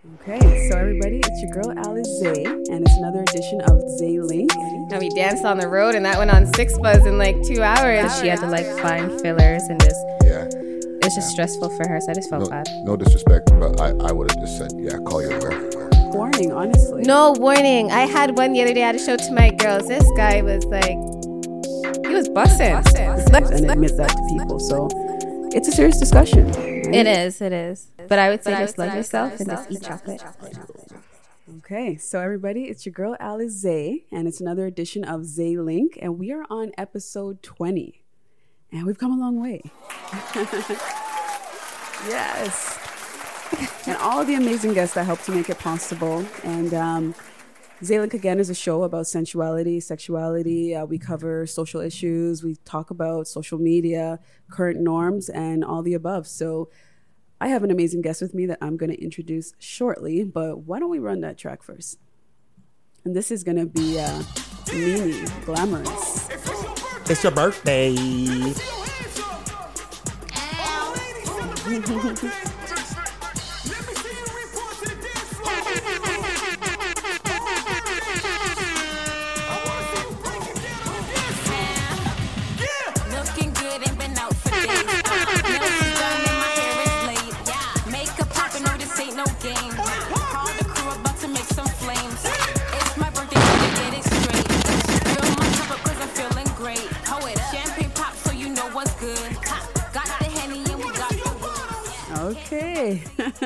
Okay, so everybody, it's your girl Alice Zay, and it's another edition of Zay Link. And we danced on the road, and that went on 6 Buzz in like 2 hours. She had to like find fillers and just it was just stressful for her, so I just felt bad. No disrespect, but I would have just said, call your girl. Warning, honestly. No warning. I had one the other day. I had to show to my girls. This guy was like, he was busting. And admit that to people. So it's a serious discussion. Right? It is. But I would say just love yourself and just eat chocolate. Okay, so everybody, it's your girl Alice Zay, and it's another edition of Zay Link, and we are on episode 20, and we've come a long way. Yes. And all the amazing guests that helped to make it possible. And Zay Link, again, is a show about sensuality, sexuality. We cover social issues. We talk about social media, current norms, and all the above. So I have an amazing guest with me that I'm going to introduce shortly, but why don't we run that track first? And this is going to be Nene, Glamorous. It's your birthday. Okay.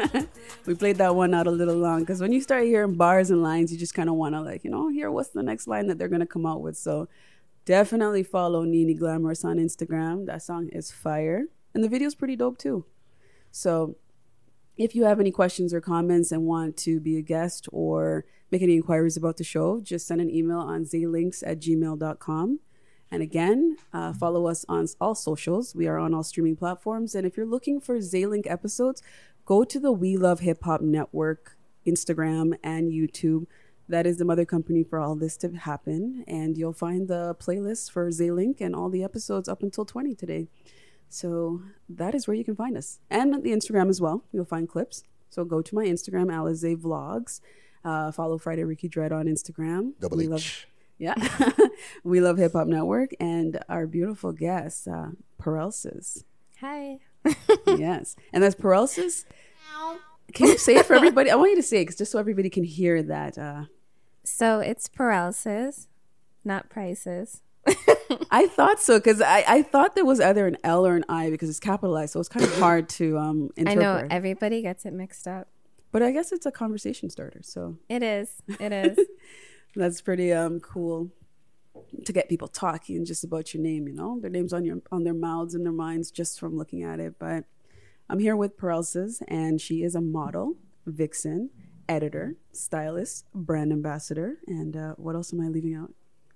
We played that one out a little long because when you start hearing bars and lines, you just kind of want to hear what's the next line that they're going to come out with. So definitely follow Nene Glamorous on Instagram. That song is fire. And the video's pretty dope too. So if you have any questions or comments and want to be a guest or make any inquiries about the show, just send an email on zaylinks@gmail.com. And again, follow us on all socials. We are on all streaming platforms. And if you're looking for Zay Link episodes, go to the We Love Hip Hop Network, Instagram and YouTube. That is the mother company for all this to happen. And you'll find the playlist for Zay Link and all the episodes up until 20 today. So that is where you can find us. And the Instagram as well. You'll find clips. So go to my Instagram, Alice Zay Vlogs. Follow Friday Ricky Dread on Instagram. Double H. Yeah. We Love Hip Hop Network, and our beautiful guest, Parelsis. Hi. Yes. And that's Parelsis. Can you say it for everybody? I want you to say it just so everybody can hear that. So it's Parelsis, not prices. I thought so because I thought there was either an L or an I because it's capitalized. So it's kind of hard to interpret. I know everybody gets it mixed up. But I guess it's a conversation starter. So It is. That's pretty cool to get people talking just about your name, their names on their mouths and their minds just from looking at it. But I'm here with Parelsis, and she is a model, vixen, editor, stylist, brand ambassador, and what else am I leaving out?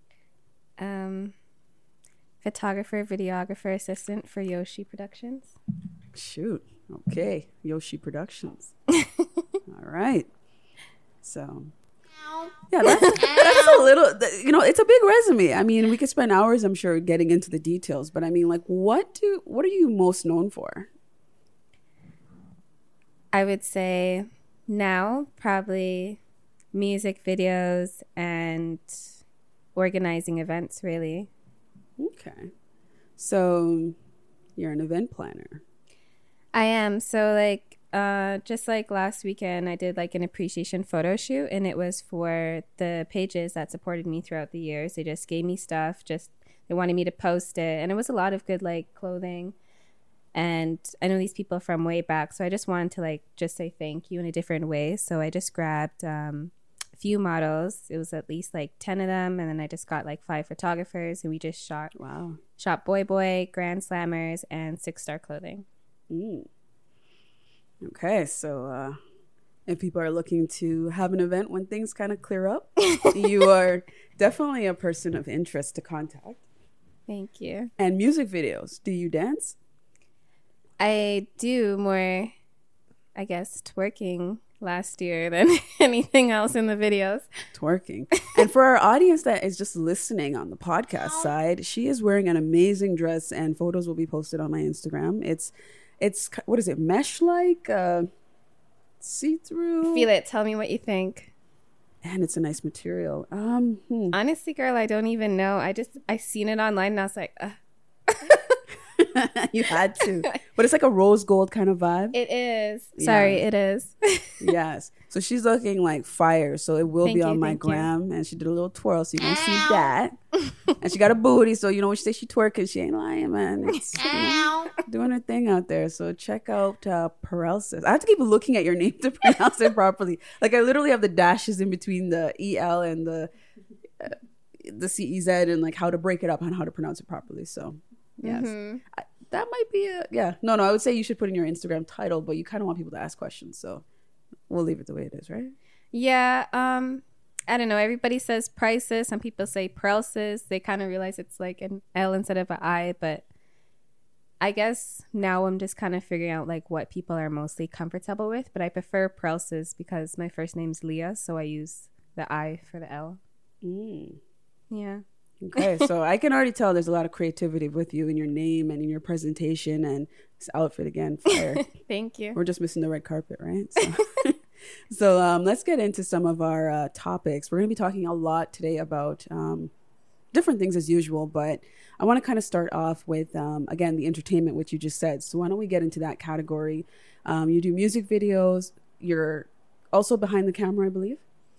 Photographer, videographer, assistant for Yoshi Productions. Shoot. Okay. Yoshi Productions. All right. So yeah, that's a little, it's a big resume. I mean, we could spend hours, I'm sure, getting into the details, but I mean, like, what are you most known for? I would say now probably music videos and organizing events, really. Okay. So you're an event planner. I am. So just like last weekend, I did like an appreciation photo shoot, and it was for the pages that supported me throughout the years. They just gave me stuff, they wanted me to post it, and it was a lot of good like clothing. And I know these people from way back, so I just wanted to just say thank you in a different way. So I just grabbed a few models. It was at least 10 of them, and then I just got 5 photographers, and we just shot Boy, Grand Slammers, and 6-star clothing. Okay, so if people are looking to have an event when things kind of clear up, you are definitely a person of interest to contact. Thank you. And music videos. Do you dance? I do more, I guess, twerking last year than anything else in the videos. Twerking. And for our audience that is just listening on the podcast side, she is wearing an amazing dress, and photos will be posted on my Instagram. It's what is it, mesh like? see-through. Feel it. Tell me what you think. And it's a nice material. Honestly, girl, I don't even know. I seen it online and I was like, You had to. But it's like a rose gold kind of vibe. It is. Sorry, it is. Yes. So she's looking like fire. So it will be on my thank you. gram. And she did a little twirl. So you can see that. And she got a booty. So, when she say she twerking, she ain't lying, man. It's doing her thing out there. So check out Paralysis. I have to keep looking at your name to pronounce it properly. Like I literally have the dashes in between the EL and the CEZ and like how to break it up and how to pronounce it properly. So yes. That might be No, I would say you should put in your Instagram title, but you kind of want people to ask questions. So we'll leave it the way it is, right? Yeah. I don't know. Everybody says prices. Some people say paralysis. They kind of realize it's like an L instead of an I. But I guess now I'm just kind of figuring out like what people are mostly comfortable with. But I prefer paralysis because my first name's Leah. So I use the I for the L. Yeah. Okay. So I can already tell there's a lot of creativity with you in your name and in your presentation and this outfit again. Fire. Thank you. We're just missing the red carpet, right? So let's get into some of our topics. We're going to be talking a lot today about different things as usual, but I want to kind of start off with, again, the entertainment, which you just said. So why don't we get into that category? You do music videos. You're also behind the camera, I believe?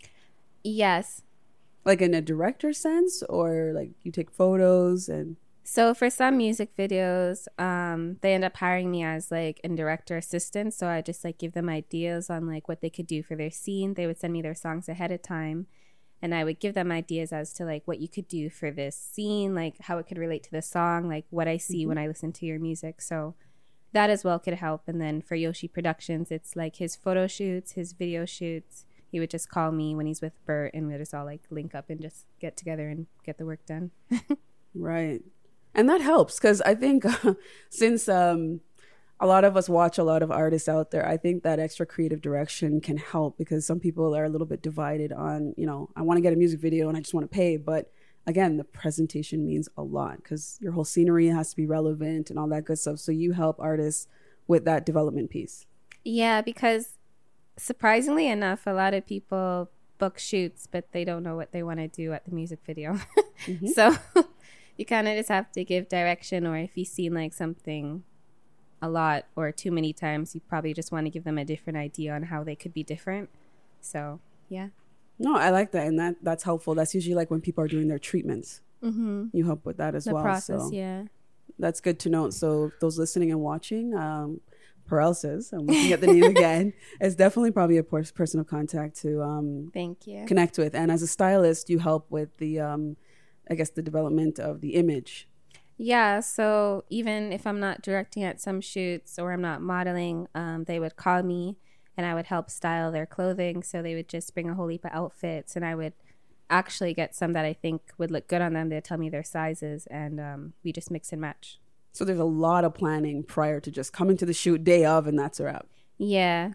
Yes. Like in a director sense, or like you take photos and... So for some music videos, they end up hiring me as like a director assistant. So I just like give them ideas on like what they could do for their scene. They would send me their songs ahead of time, and I would give them ideas as to like what you could do for this scene, like how it could relate to the song, like what I see when I listen to your music. So that as well could help. And then for Yoshi Productions, it's like his photo shoots, his video shoots. He would just call me when he's with Bert, and we'd just all like link up and just get together and get the work done. Right. And that helps because I think since a lot of us watch a lot of artists out there, I think that extra creative direction can help because some people are a little bit divided on, I want to get a music video and I just want to pay. But again, the presentation means a lot because your whole scenery has to be relevant and all that good stuff. So you help artists with that development piece. Yeah, because surprisingly enough, a lot of people book shoots, but they don't know what they want to do at the music video. So... you kind of just have to give direction, or if you've seen like something a lot or too many times, you probably just want to give them a different idea on how they could be different. So, yeah. No, I like that. And that's helpful. That's usually like when people are doing their treatments. You help with that as well. The process, so yeah. That's good to know. So those listening and watching, Paralysis, I'm looking at the name again, is definitely probably a person of contact to Thank you. connect with. And as a stylist, you help with the... I guess the development of the image. Yeah, so even if I'm not directing at some shoots or I'm not modeling, they would call me and I would help style their clothing. So they would just bring a whole heap of outfits and I would actually get some that I think would look good on them. They'd tell me their sizes and we just mix and match. So there's a lot of planning prior to just coming to the shoot day of and that's a wrap. Yeah.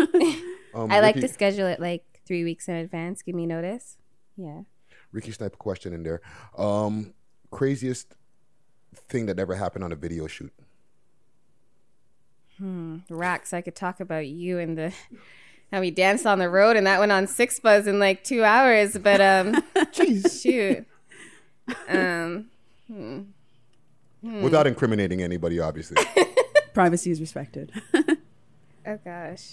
I like to schedule it like 3 weeks in advance. Give me notice. Yeah. Ricky Sniper question in there. Craziest thing that ever happened on a video shoot? Rax, I could talk about you and how we danced on the road and that went on 6 Buzz in like 2 hours. But Jeez. shoot. Without incriminating anybody, obviously. Privacy is respected. Oh gosh.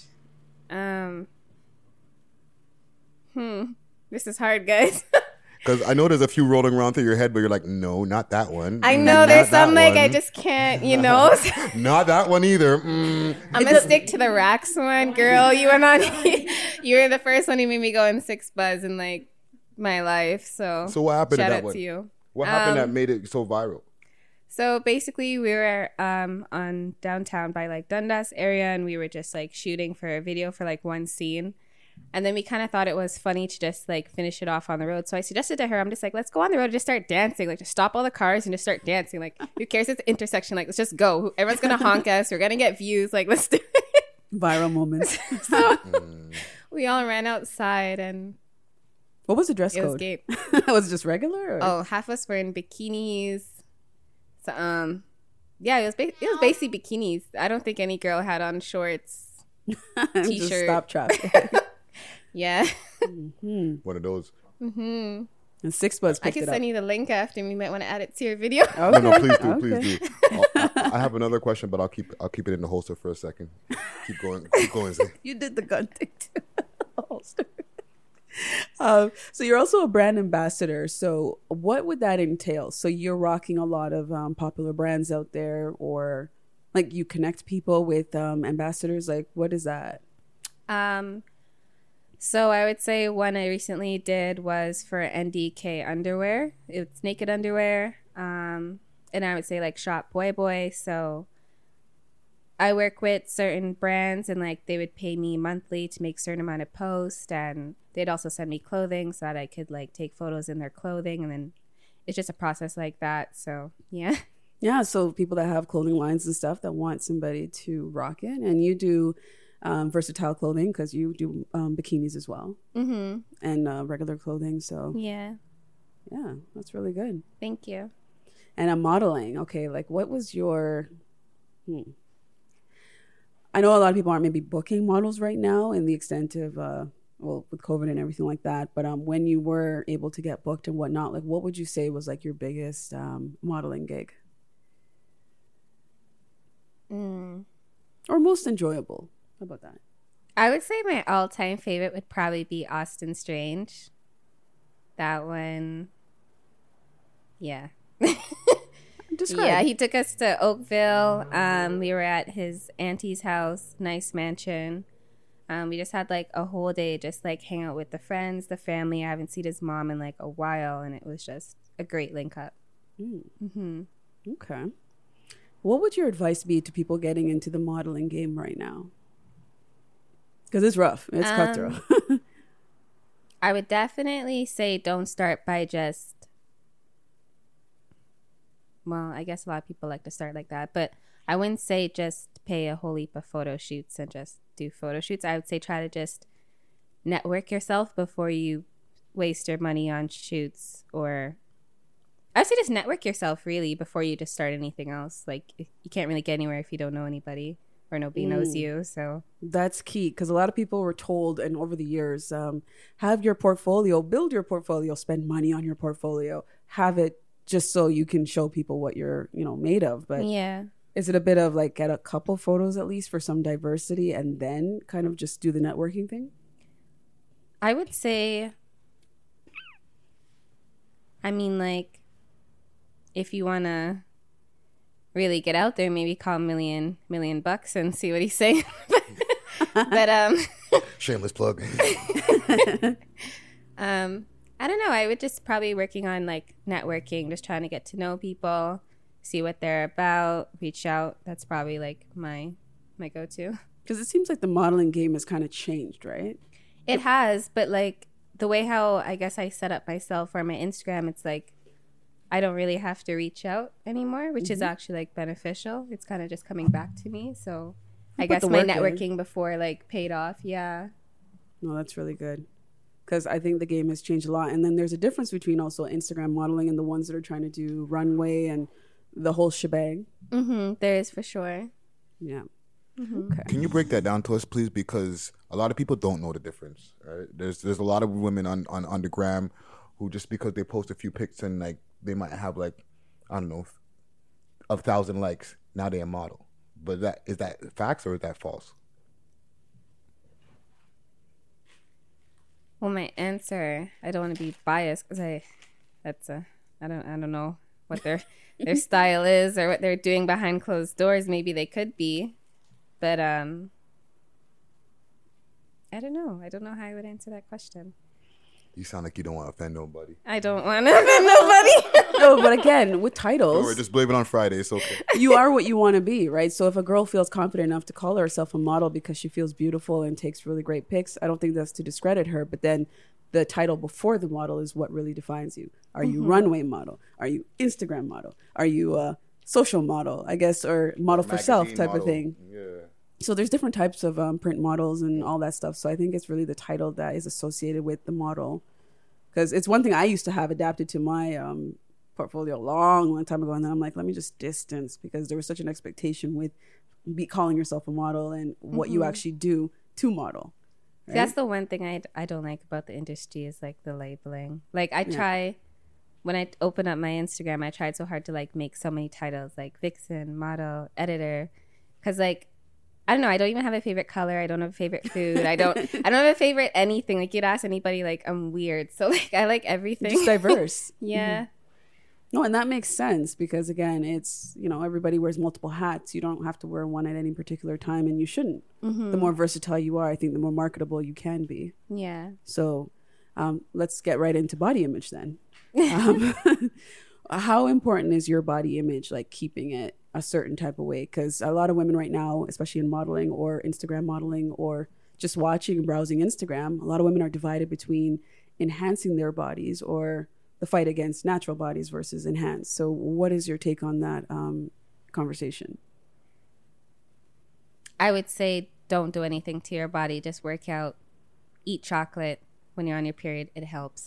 This is hard, guys. Because I know there's a few rolling around through your head, but you're like, no, not that one. I know there's some like I just can't, Not that one either. I'm gonna stick to the Rax one, girl. You went on. You were the first one who made me go in 6 Buzz in like my life. So what happened shout to that out one? to you. What happened that made it so viral? So basically, we were on downtown by like Dundas area, and we were just like shooting for a video for like one scene. And then we kind of thought it was funny to just like finish it off on the road. So I suggested to her, I'm just like, let's go on the road and just start dancing. Like just stop all the cars and just start dancing. Like who cares? It's an intersection. Like let's just go. Everyone's going to honk us. We're going to get views. Like let's do it. Viral moments. So we all ran outside and what was the dress code? It was gay. Was it just regular? Or? Oh, half of us were in bikinis. So, yeah, it was basically bikinis. I don't think any girl had on shorts. Just T-shirt. stop traffic. Yeah. One of those. And Six Buds I picked can it up. send you the link after. You might want to add it to your video. Okay. No, please do, Okay. please do. I have another question, but I'll keep it in the holster for a second. Keep going. Zay. You did the gun thing too. Holster. So you're also a brand ambassador. So what would that entail? So you're rocking a lot of popular brands out there, or like you connect people with ambassadors. Like, what is that? So I would say one I recently did was for NDK underwear. It's naked underwear. And I would say like Shop Boy Boy. So I work with certain brands and like they would pay me monthly to make a certain amount of posts, and they'd also send me clothing so that I could like take photos in their clothing, and then it's just a process like that. So yeah. Yeah, so people that have clothing lines and stuff that want somebody to rock it, and you do versatile clothing because you do bikinis as well, and regular clothing. So Yeah. yeah, that's really good. Thank you. And I'm modeling. Okay, like what was your? I know a lot of people aren't maybe booking models right now, in the extent of well, with COVID and everything like that. But when you were able to get booked and whatnot, like what would you say was like your biggest modeling gig? Or most enjoyable? How about that? I would say my all-time favorite would probably be Austin Strange. That one. Yeah. Describe. Yeah, he took us to Oakville. We were at his auntie's house, nice mansion. We just had like a whole day just like hang out with the friends, the family. I haven't seen his mom in like a while, and it was just a great link up. Okay. What would your advice be to people getting into the modeling game right now? Because it's rough. It's cutthroat. I would definitely say don't start by just, well, I guess a lot of people like to start like that, but I wouldn't say just pay a whole heap of photo shoots and just do photo shoots. I would say try to just network yourself before you waste your money on shoots, or I would say just network yourself really before you just start anything else. Like you can't really get anywhere if you don't know anybody or nobody knows you. So That's key, because a lot of people were told, and over the years, have your portfolio, build your portfolio, spend money on your portfolio, have it just so you can show people what you're, made of. But yeah. is it a bit of like get a couple photos at least for some diversity and then kind of just do the networking thing? I would say, I mean, like, if you want to really get out there, maybe call million bucks and see what he's saying. but Shameless plug. I don't know. I would just probably working on like networking, just trying to get to know people, see what they're about, reach out. That's probably like my go-to. Because it seems like the modeling game has kind of changed, right? It has, but like the way how I guess I set up myself for my Instagram, it's like I don't really have to reach out anymore, which is actually like beneficial. It's kind of just coming back to me. So I guess the my work in. networking before like paid off. Yeah. No, that's really good. Because I think the game has changed a lot. And then there's a difference between also Instagram modeling and the ones that are trying to do runway and the whole shebang. There is for sure. Yeah. Can you break that down to us, please? Because a lot of people don't know the difference. Right? There's a lot of women on the gram who just because they post a few pics and like they might have like, I don't know, 1,000 likes, now they're a model. But is that facts or is that false? Well, my answer, I don't want to be biased because I don't know what their style is or what they're doing behind closed doors. Maybe they could be, but I don't know. I don't know how I would answer that question. You sound like you don't want to offend nobody. I don't want to offend nobody. No, but again, with titles, Don't worry, just blame it on Friday. It's okay. you are what you want to be, right? So if a girl feels confident enough to call herself a model because she feels beautiful and takes really great pics, I don't think that's to discredit her. But then the title before the model is what really defines you. Are you runway model? Are you Instagram model? Are you a social model, I guess, or model for self Magazine type model. of thing? Yeah. So there's different types of print models and all that stuff. So I think it's really the title that is associated with the model. Because it's one thing I used to have adapted to my portfolio a long time ago. And then I'm like, let me just distance, because there was such an expectation with be calling yourself a model and what you actually do to model. Right? That's the one thing I don't like about the industry is like the labeling. Like I try when I open up my Instagram, I tried so hard to like make so many titles like vixen, model, editor, because like I don't know, I don't even have a favorite color. I don't have a favorite food. I don't have a favorite anything. Like you'd ask anybody, like I'm weird. So like I like everything. Just diverse. Yeah. No, and that makes sense because again, it's, you know, everybody wears multiple hats. You don't have to wear one at any particular time, and you shouldn't. The more versatile you are, I think the more marketable you can be. Yeah. So let's get right into body image then. How important is your body image, like keeping it a certain type of way? Because a lot of women right now, especially in modeling or Instagram modeling or just watching and browsing Instagram, a lot of women are divided between enhancing their bodies or the fight against natural bodies versus enhanced. So what is your take on that conversation? I would say don't do anything to your body. Just work out, eat chocolate when you're on your period. It helps.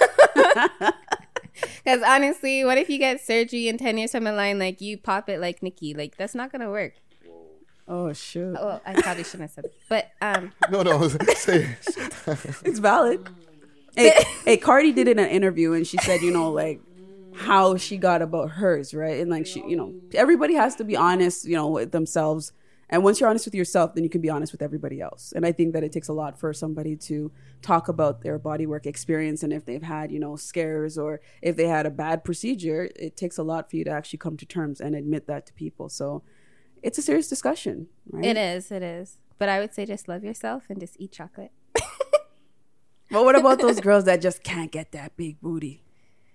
Because honestly, what if you get surgery and 10 years from the line, like you pop it like Nikki? Like that's not going to work. Oh, shoot. Well, I probably shouldn't have said it. But No, say It's valid. Hey, Cardi did it in an interview and she said, you know, like how she got about hers, right? And like she, you know, everybody has to be honest, you know, with themselves. And once you're honest with yourself, then you can be honest with everybody else. And I think that it takes a lot for somebody to talk about their body work experience. And if they've had, you know, scares or if they had a bad procedure, it takes a lot for you to actually come to terms and admit that to people. So it's a serious discussion, right? It is. But I would say just love yourself and just eat chocolate. But what about those girls that just can't get that big booty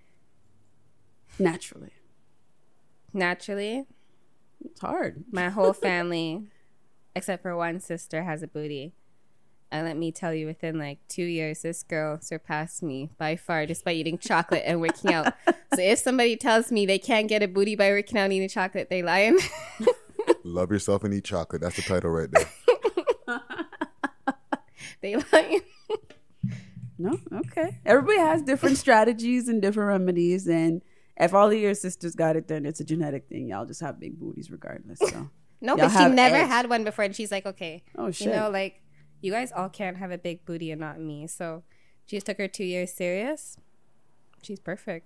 naturally? Naturally? It's hard. My whole family, except for one sister, has a booty. And let me tell you, within like 2 years, this girl surpassed me by far just by eating chocolate and working out. So if somebody tells me they can't get a booty by working out and eating chocolate, they lying. love yourself and eat chocolate. That's the title right there. They lying. No? Okay. Everybody has different strategies and different remedies. And if all of your sisters got it, then it's a genetic thing. Y'all just have big booties regardless. So No, y'all but she have never edge. had one before. And she's like, okay. Oh, shit. You know, like, you guys all can't have a big booty and not me. So she just took her 2 years serious. She's perfect.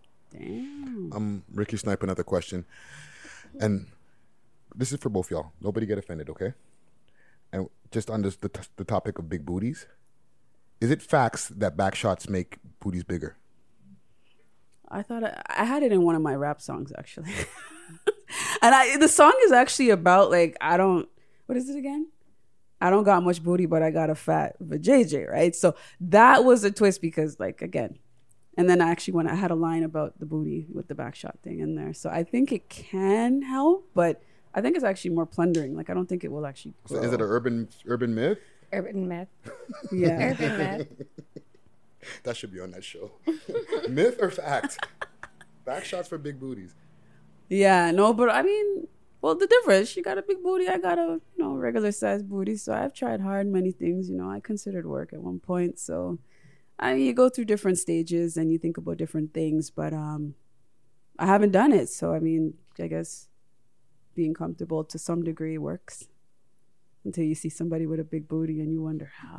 Damn. Ricky Snipe, another question. And this is for both y'all. Nobody get offended, okay? And just on this, the topic of big booties, is it facts that back shots make booties bigger? I thought I had it in one of my rap songs, actually. And the song is actually about, like, what is it again? I don't got much booty, but I got a fat vajayjay, right? So that was a twist because, like, again, and then I had a line about the booty with the back shot thing in there. So I think it can help, but I think it's actually more plundering. Like, I don't think it will actually grow. So is it an urban myth? Urban myth. Yeah. Urban myth. That should be on that show. Myth or fact? Back shots for big booties. Yeah, no, but I mean, well, the difference, she got a big booty, I got a, you know, regular sized booty. So I've tried hard many things, you know, I considered work at one point. So I mean, you go through different stages and you think about different things, but I haven't done it. So I mean, I guess being comfortable to some degree works until you see somebody with a big booty and you wonder how.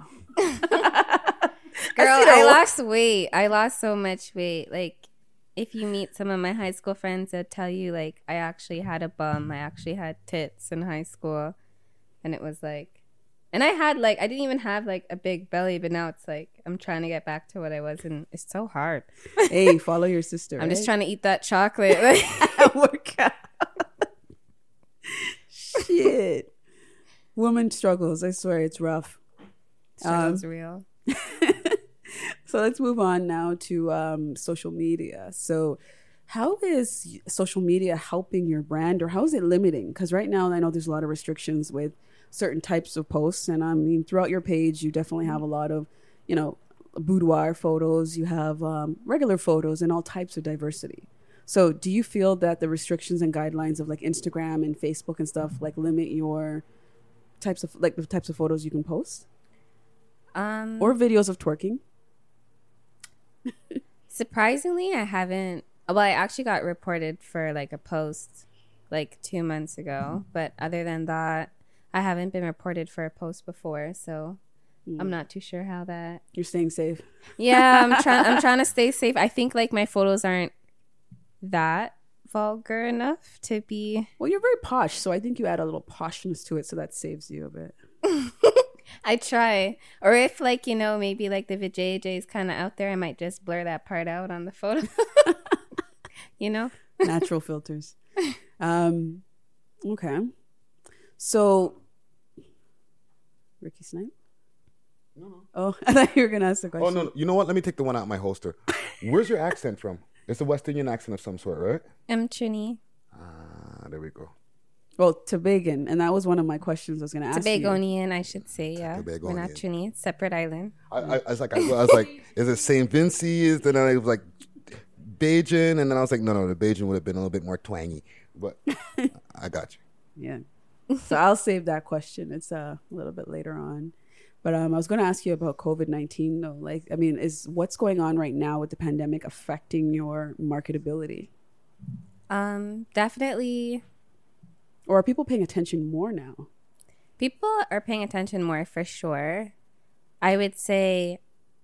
Girl, I lost weight. I lost so much weight. Like, if you meet some of my high school friends that tell you, like, I actually had a bum. I actually had tits in high school. And it was like, and I didn't even have, like, a big belly, but now it's like, I'm trying to get back to what I was. And it's so hard. Hey, follow your sister. I'm just right? trying to eat that chocolate. Work out. Shit. Woman struggles. I swear it's rough. Sounds real. So let's move on now to social media. So how is social media helping your brand, or how is it limiting? Because right now I know there's a lot of restrictions with certain types of posts. And I mean, throughout your page, you definitely have a lot of, you know, boudoir photos. You have regular photos and all types of diversity. So do you feel that the restrictions and guidelines of like Instagram and Facebook and stuff like limit your types of, like the types of photos you can post? Or videos of twerking? Surprisingly, I haven't. Well, I actually got reported for like a post like 2 months ago. But other than that, I haven't been reported for a post before, so I'm not too sure how that. You're staying safe. Yeah, I'm trying to stay safe. I think like my photos aren't that vulgar enough to be. Well, you're very posh, so I think you add a little poshness to it, so that saves you a bit. I try. Or if like, you know, maybe like the vajayjay is kind of out there, I might just blur that part out on the photo. You know? Natural filters. Okay. So, Ricky Snipe? No. Oh, I thought you were going to ask the question. Oh, no. You know what? Let me take the one out of my holster. Where's your accent from? It's a West Indian accent of some sort, right? I'm Trini. There we go. Well, Tobagan, and that was one of my questions I was going to ask you. Tobagonian, I should say, yeah. We're not Tobagonian. Trini. It's separate island. I was like, is it St. Vincent's? Then I was like, Bajan, and then I was like, no, the Bajan would have been a little bit more twangy. But I got you. Yeah. So I'll save that question. It's a little bit later on. But I was going to ask you about COVID-19, though. Like, I mean, is what's going on right now with the pandemic affecting your marketability? Definitely. Or are people paying attention more now? People are paying attention more for sure. I would say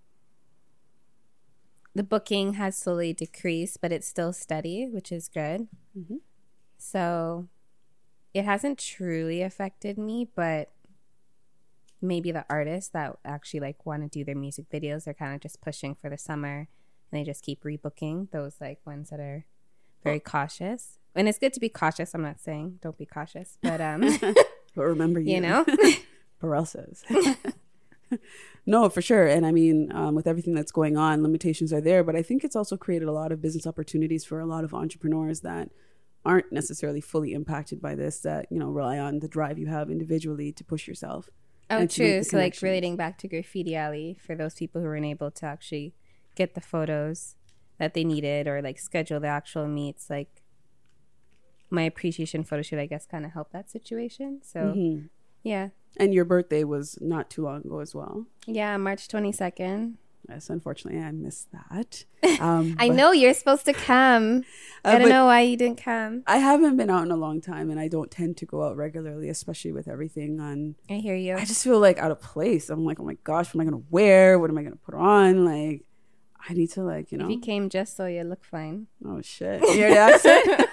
the booking has slowly decreased, but it's still steady, which is good. Mm-hmm. So it hasn't truly affected me, but maybe the artists that actually like want to do their music videos, they're kind of just pushing for the summer and they just keep rebooking those like ones that are very cautious. And it's good to be cautious. I'm not saying don't be cautious, but But remember, you know, Burrell says. No, for sure. And I mean, with everything that's going on, limitations are there. But I think it's also created a lot of business opportunities for a lot of entrepreneurs that aren't necessarily fully impacted by this, that, you know, rely on the drive you have individually to push yourself. oh, to make true. the So like connections. relating back to Graffiti Alley, for those people who weren't able to actually get the photos that they needed or like schedule the actual meets, like my appreciation photo shoot, I guess, kind of helped that situation. So yeah. And your birthday was not too long ago as well. Yeah, March 22nd. Yes, unfortunately, I missed that. I know you're supposed to come. I don't but know why you didn't come. I haven't been out in a long time, and I don't tend to go out regularly, especially with everything on. I hear you. I just feel like out of place. I'm like, oh my gosh, what am I going to wear? What am I going to put on? Like, I need to, like, you know. If you came just so you look fine. Oh, shit. You hear the accent?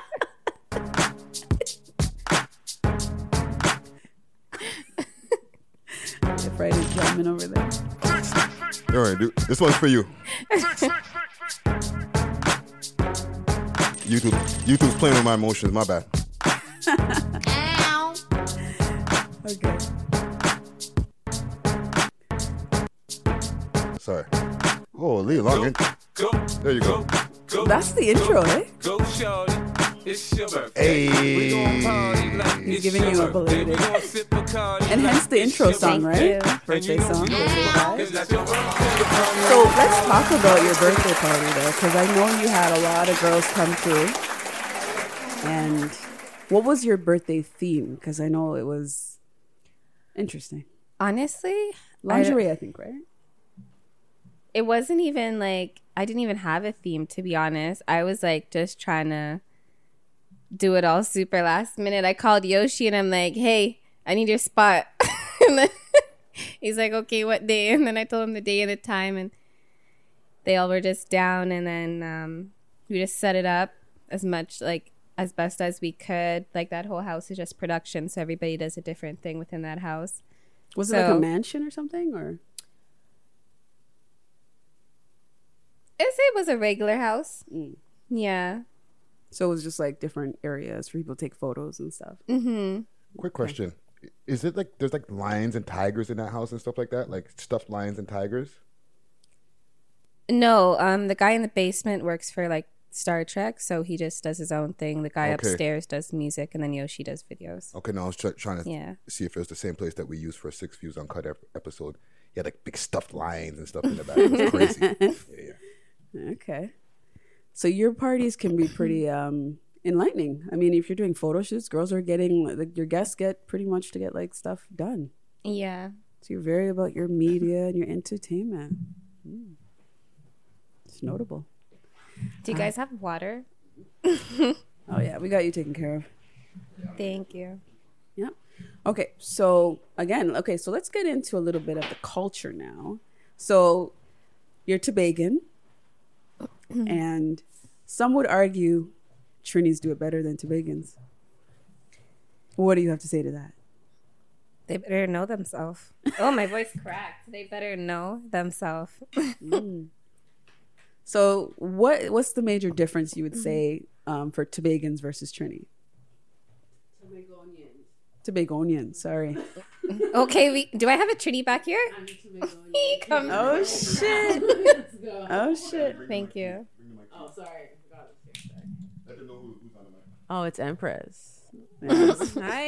Friday's drumming over there. All right, dude. This one's for you. YouTube's playing with my emotions. My bad. Okay. Sorry. Holy long. There you go. That's the intro, eh? Go, shorty. It's your birthday. Hey. We gon' party like He's it's giving your you a birthday. belated. We gon' sip Bacardi And like hence the it's intro your song, birthday. right? Birthday And you know song. we Birthday gon' vibe. 'cause that's your birthday. So let's talk about your birthday party, though, because I know you had a lot of girls come through. And what was your birthday theme? Because I know it was interesting. Honestly, Lingerie, I think, right? it wasn't even like, I didn't even have a theme, to be honest. I was like just trying to do it all super last minute. I called Yoshi and I'm like, hey, I need your spot. And then he's like, okay, what day? And then I told him the day and the time, and they all were just down. And then we just set it up as much, like, as best as we could. Like, that whole house is just production, so everybody does a different thing within that house. Was it like a So- mansion or something? Or It was a regular house. Yeah. so it was just like different areas for people to take photos and stuff. Mm-hmm. Quick question. Is it like there's like lions and tigers in that house and stuff like that? Like stuffed lions and tigers? No, the guy in the basement works for like Star Trek, so he just does his own thing. The guy Okay. upstairs does music, and then Yoshi does videos. Okay, no, I was trying to Yeah. see if it was the same place that we used for a 6 Views Uncut episode. He had like big stuffed lions and stuff in the back. It was crazy. Yeah. Okay. So your parties can be pretty enlightening. I mean, if you're doing photo shoots, girls are getting, like, your guests get pretty much to get like stuff done. Yeah. So you're very about your media and your entertainment. It's notable. Do you guys have water? Oh yeah, we got you taken care of. Thank you. Yeah. Okay. So again, so let's get into a little bit of the culture now. So you're Tobagan, and some would argue Trinis do it better than Tobagans. What do you have to say to that? They better know themselves. Oh, my voice cracked. They better know themselves. So what's the major difference you would say for Tobagans versus Trini? Tobagonians, sorry. Okay, do I have a Trini back here? Come. Oh shit. Oh shit. Thank you. Oh, sorry. Oh, it's Empress. Hi.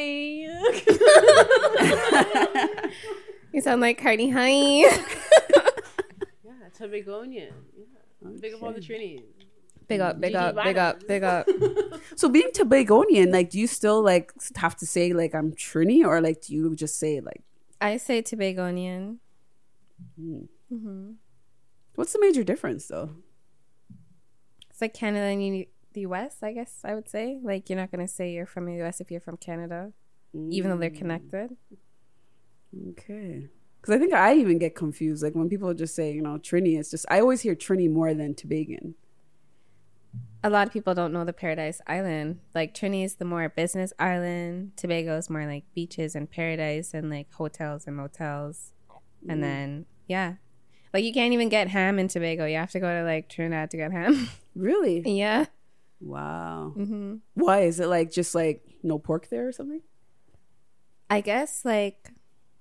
You sound like Cardi. Hi. Yeah, Tobagonian. Yeah. Big up all the Trinis. Big up, big up, big up, big up. So being Tobagonian, like, do you still like have to say like I'm Trini, or like do you just say like? I say Tobagonian. What's the major difference though? It's like Canada and the U.S., I guess I would say. Like, you're not going to say you're from the U.S. if you're from Canada, even though they're connected. Okay. Because I think I even get confused. Like when people just say, Trini, it's just, I always hear Trini more than Tobagan. A lot of people don't know the Paradise Island. Like, Trini is the more business island. Tobago is more like beaches and paradise and like hotels and motels. And then, yeah. Like, you can't even get ham in Tobago. You have to go to like Trinidad to get ham. Really? Yeah. Wow. Why? Is it like just like no pork there or something? I guess like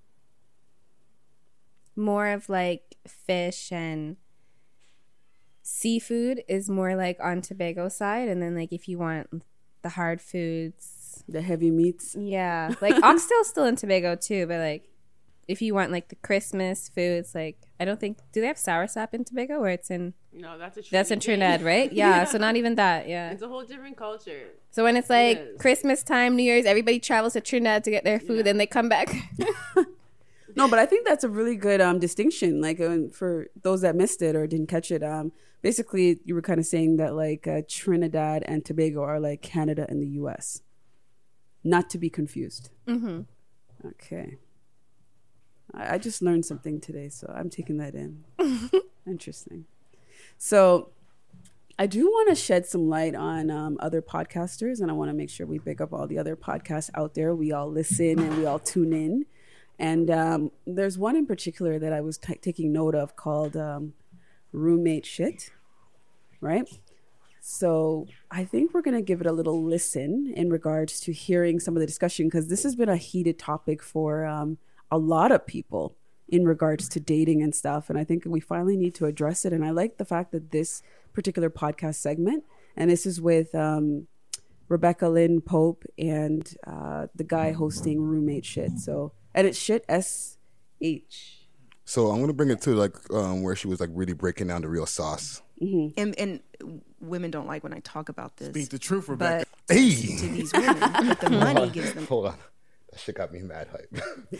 more of like fish and seafood is more like on Tobago side, and then like if you want the hard foods, The heavy meats? yeah, like oxtail's still in Tobago too, but like if you want like the Christmas foods, like I don't think, do they have soursop in Tobago, or it's in No, that's a Trini that's in thing. Trinidad, right? Yeah, so not even that. Yeah. It's a whole different culture. So when it's like Yes. Christmas time, New Year's, everybody travels to Trinidad to get their food, and they come back. No, but I think that's a really good distinction. Like for those that missed it or didn't catch it, basically you were kind of saying that like Trinidad and Tobago are like Canada and the U.S. Not to be confused. Okay. I just learned something today, so I'm taking that in. Interesting. So I do want to shed some light on other podcasters, and I want to make sure we pick up all the other podcasts out there. We all listen and we all tune in. And there's one in particular that I was taking note of called Roommate Shit, right? So I think we're going to give it a little listen in regards to hearing some of the discussion, because this has been a heated topic for a lot of people in regards to dating and stuff. And I think we finally need to address it. And I like the fact that this particular podcast segment, and this is with Rebecca Lynn Pope and the guy hosting Roommate Shit. So, and it's Shit SH. So I'm gonna bring it to like where she was like really breaking down the real sauce. And women don't like when I talk about this. Speak the truth, Rebecca. But Hey, to these women, but the money gives them. hold on, that shit got me mad hype.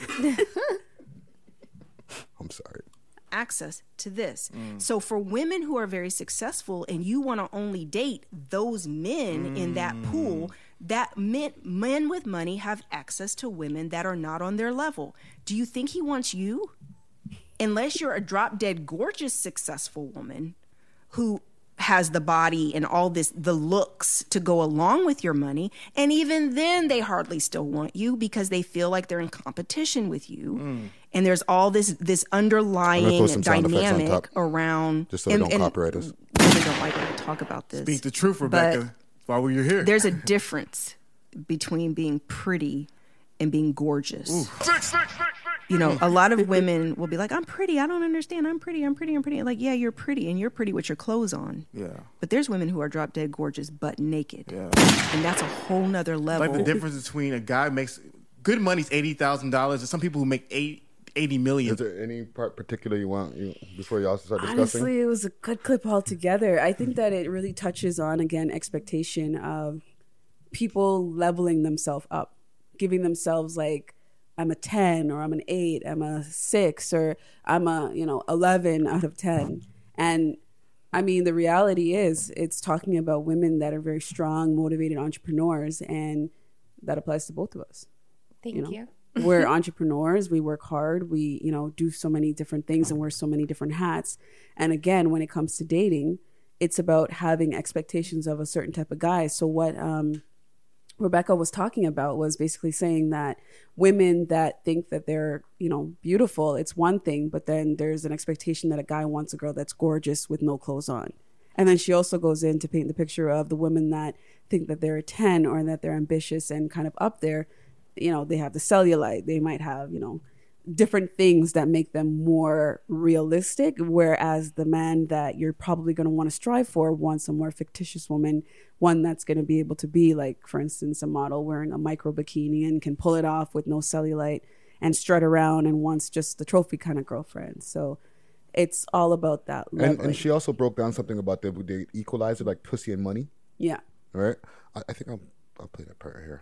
I'm sorry. Access to this. So for women who are very successful and you want to only date those men in that pool, that men with money have access to women that are not on their level. Do you think he wants you? Unless you're a drop dead gorgeous successful woman who has the body and all this, the looks to go along with your money. And even then they hardly still want you because they feel like they're in competition with you. And there's all this underlying throw some sound effects on dynamic top, around. just so they don't copyright us. Women don't like when I talk about this. Speak the truth, Rebecca. Why were you here? There's a difference between being pretty and being gorgeous. You know, a lot of women will be like, I'm pretty. I don't understand. I'm pretty. Like, yeah, you're pretty, and you're pretty with your clothes on. Yeah. But there's women who are drop dead gorgeous, butt naked. Yeah. And that's a whole nother level. Like the difference between a guy who makes good money's $80,000 and some people who make $80 million. Is there any part particular you want before y'all start discussing? Honestly, it was a good clip altogether. I think that it really touches on, again, expectation of people leveling themselves up, giving themselves like, I'm a 10 or I'm an 8, I'm a 6 or I'm a 11 out of 10. And I mean, the reality is it's talking about women that are very strong, motivated entrepreneurs, and that applies to both of us. Thank you. We're entrepreneurs. We work hard. We, do so many different things and wear so many different hats. And again, when it comes to dating, it's about having expectations of a certain type of guy. So what Rebecca was talking about was basically saying that women that think that they're, beautiful, it's one thing, but then there's an expectation that a guy wants a girl that's gorgeous with no clothes on. And then she also goes in to paint the picture of the women that think that they're a 10 or that they're ambitious and kind of up there. They have the cellulite, they might have, different things that make them more realistic. Whereas the man that you're probably going to want to strive for wants a more fictitious woman, one that's going to be able to be like, for instance, a model wearing a micro bikini and can pull it off with no cellulite and strut around and wants just the trophy kind of girlfriend. So it's all about that. And she also broke down something about the equalizer, like pussy and money. Yeah. All right. I think I'll play that part right here.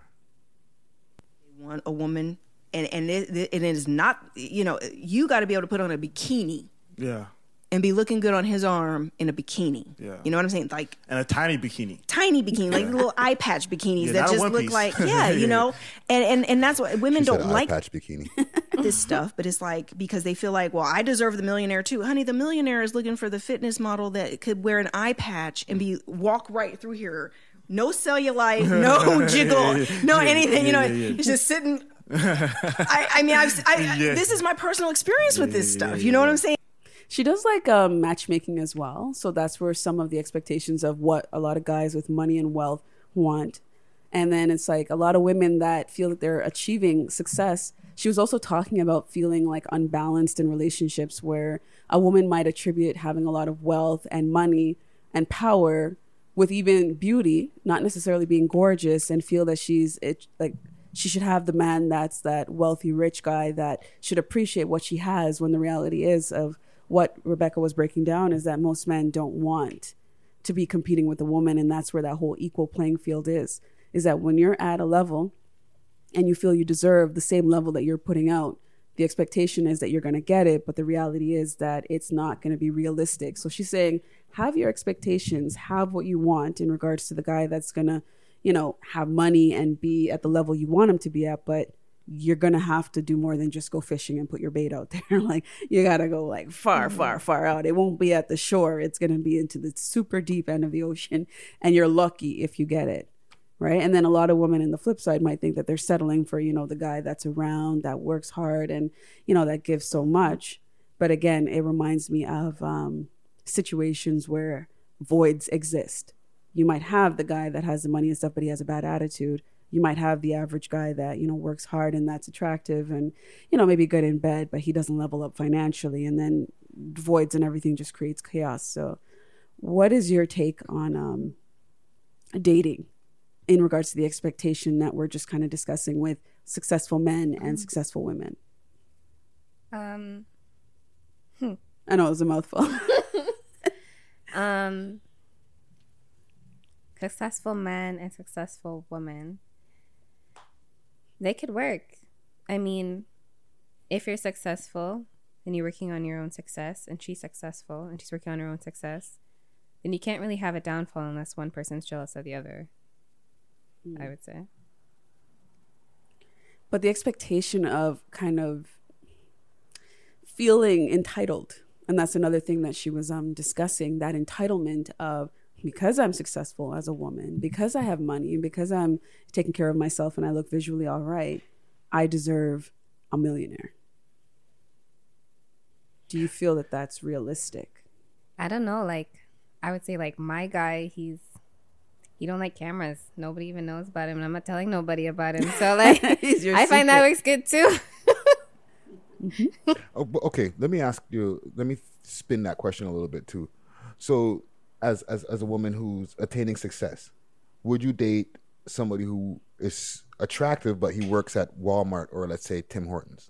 Want a woman, and it is not, you got to be able to put on a bikini. Yeah. And be looking good on his arm in a bikini. Yeah. You know what I'm saying? Like, and a tiny bikini. Like little eye patch bikinis that not a just one look piece. like, and that's what women She said don't eye like patch bikini. this stuff, but it's like, because they feel like, well, I deserve the millionaire too. Honey, the millionaire is looking for the fitness model that could wear an eye patch and walk right through here. No cellulite, no jiggle, no anything. It's just sitting. I mean, this is my personal experience with this stuff. You know what I'm saying? She does like matchmaking as well. So that's where some of the expectations of what a lot of guys with money and wealth want. And then it's like a lot of women that feel that they're achieving success. She was also talking about feeling like unbalanced in relationships, where a woman might attribute having a lot of wealth and money and power with even beauty, not necessarily being gorgeous, and feel that she should have the man that's that wealthy, rich guy that should appreciate what she has, when the reality is of what Rebecca was breaking down is that most men don't want to be competing with a woman. And that's where that whole equal playing field is that when you're at a level and you feel you deserve the same level that you're putting out, the expectation is that you're going to get it. But the reality is that it's not going to be realistic. So she's saying, have your expectations, have what you want in regards to the guy that's going to, have money and be at the level you want him to be at. But you're going to have to do more than just go fishing and put your bait out there. Like, you got to go like far, far, far out. It won't be at the shore. It's going to be into the super deep end of the ocean. And you're lucky if you get it. Right. And then a lot of women in the flip side might think that they're settling for, the guy that's around, that works hard and, that gives so much. But again, it reminds me of situations where voids exist. You might have the guy that has the money and stuff, but he has a bad attitude. You might have the average guy that, works hard and that's attractive and, maybe good in bed, but he doesn't level up financially. And then voids and everything just creates chaos. So what is your take on dating in regards to the expectation that we're just kind of discussing with successful men and successful women? I know it was a mouthful. Successful men and successful women, they could work. I mean, if you're successful and you're working on your own success, and she's successful and she's working on her own success, then you can't really have a downfall unless one person's jealous of the other, I would say. But the expectation of kind of feeling entitled, and that's another thing that she was discussing, that entitlement of, because I'm successful as a woman, because I have money, because I'm taking care of myself and I look visually all right, I deserve a millionaire. Do you feel that that's realistic? I don't know. Like, I would say, like, my guy, he don't like cameras. Nobody even knows about him, and I'm not telling nobody about him. So, like, I find that works good too. Mm-hmm. Okay, let me spin that question a little bit too. So, as a woman who's attaining success, would you date somebody who is attractive but he works at Walmart or, let's say, Tim Hortons?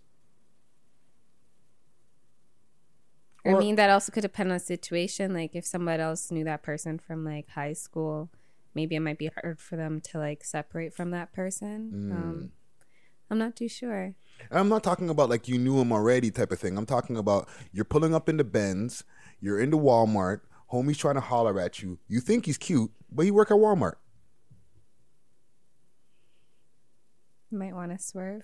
I mean, that also could depend on the situation. Like, if somebody else knew that person from like high school, maybe it might be hard for them to like separate from that person. I'm not too sure. I'm not talking about like you knew him already type of thing. I'm talking about you're pulling up into Benz, you're into Walmart Homie's trying to holler at you. You think he's cute, but he work at Walmart. You might want to swerve.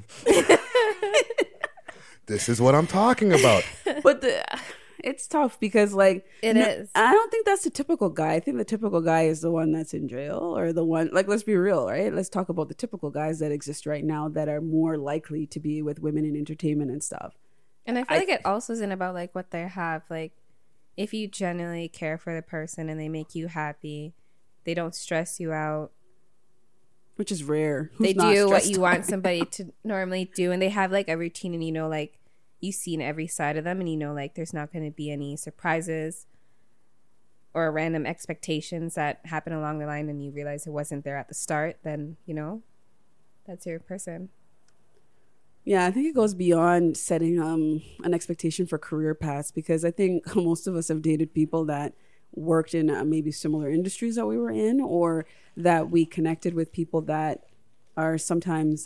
This is what I'm talking about. But it's tough because, like, It is. I don't think that's the typical guy. I think the typical guy is the one that's in jail, or the one, like, let's be real, right? Let's talk about the typical guys that exist right now that are more likely to be with women in entertainment and stuff. And I feel like it also isn't about like what they have. Like, if you genuinely care for the person and they make you happy, they don't stress you out. Which is rare. Who's They not do what stressed you out? want somebody to normally do, and they have like a routine, and you know, like you've seen every side of them, and you know, like there's not going to be any surprises or random expectations that happen along the line, and you realize it wasn't there at the start. Then you know, that's your person. Yeah, I think it goes beyond setting an expectation for career paths, because I think most of us have dated people that worked in maybe similar industries that we were in, or that we connected with people that are sometimes,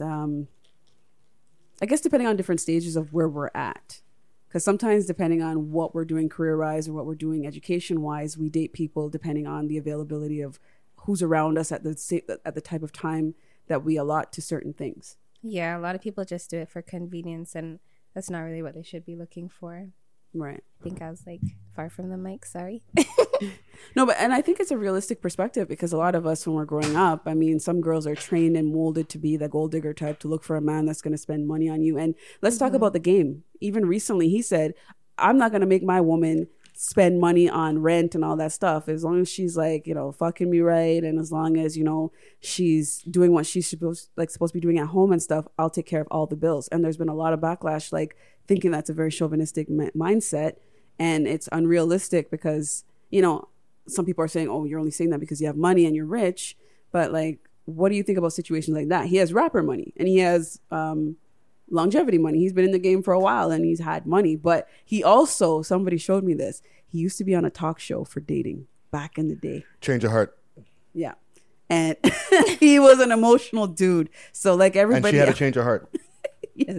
I guess, depending on different stages of where we're at. Because sometimes depending on what we're doing career-wise or what we're doing education-wise, we date people depending on the availability of who's around us at the type of time that we allot to certain things. Yeah, a lot of people just do it for convenience, and that's not really what they should be looking for. Right. I think I was like far from the mic. Sorry. No, and I think it's a realistic perspective, because a lot of us, when we're growing up, I mean, some girls are trained and molded to be the gold digger type, to look for a man that's going to spend money on you. And let's talk about the game. Even recently, he said, I'm not going to make my woman spend money on rent and all that stuff, as long as she's like, you know, fucking me right, and as long as, you know, she's doing what she's supposed to be doing at home and stuff, I'll take care of all the bills. And there's been a lot of backlash, like thinking that's a very chauvinistic mindset, and it's unrealistic, because, you know, some people are saying, oh, you're only saying that because you have money and you're rich. But like, what do you think about situations like that? He has rapper money, and he has longevity money. He's been in the game for a while and he's had money. But he also, somebody showed me this, he used to be on a talk show for dating back in the day. Change of heart. Yeah. And he was an emotional dude. So like everybody. And she had a change of heart. Yes.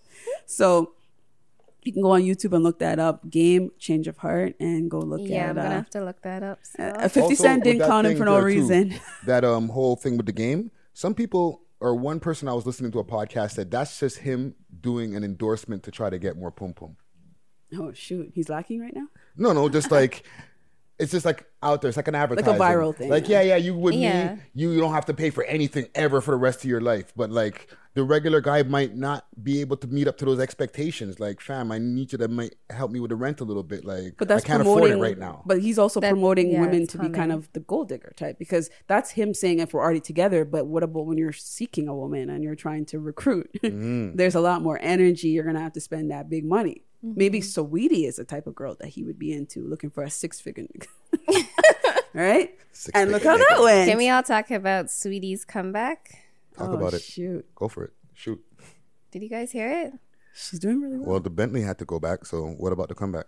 So you can go on YouTube and look that up. Game Change of Heart, and go look Yeah, at I'm gonna have to look that up. So. 50 Also, Cent with didn't that count him thing for no there, too, reason. That whole thing with the game, some people, or one person I was listening to a podcast said that's just him doing an endorsement to try to get more pum pum. Oh shoot, he's lacking right now. No, just like it's just like out there. It's like an advertising, viral thing. Like yeah, you with Yeah. me, you don't have to pay for anything ever for the rest of your life. But like the regular guy might not be able to meet up to those expectations. Like, fam, I need you to might help me with the rent a little bit. Like, But that's I can't promoting, afford it right now. But he's also That- promoting yeah, women it's to be kind common. of the gold digger type, because that's him saying, if we're already together, but what about when you're seeking a woman and you're trying to recruit? There's a lot more energy. You're going to have to spend that big money. Maybe Saweetie is the type of girl that he would be into, looking for a 6-figure nigga. Right? And look how that went. Can we all talk about Sweetie's comeback? Talk about it. Shoot. Go for it. Shoot. Did you guys hear it? She's doing really well. Well, the Bentley had to go back. So what about the comeback?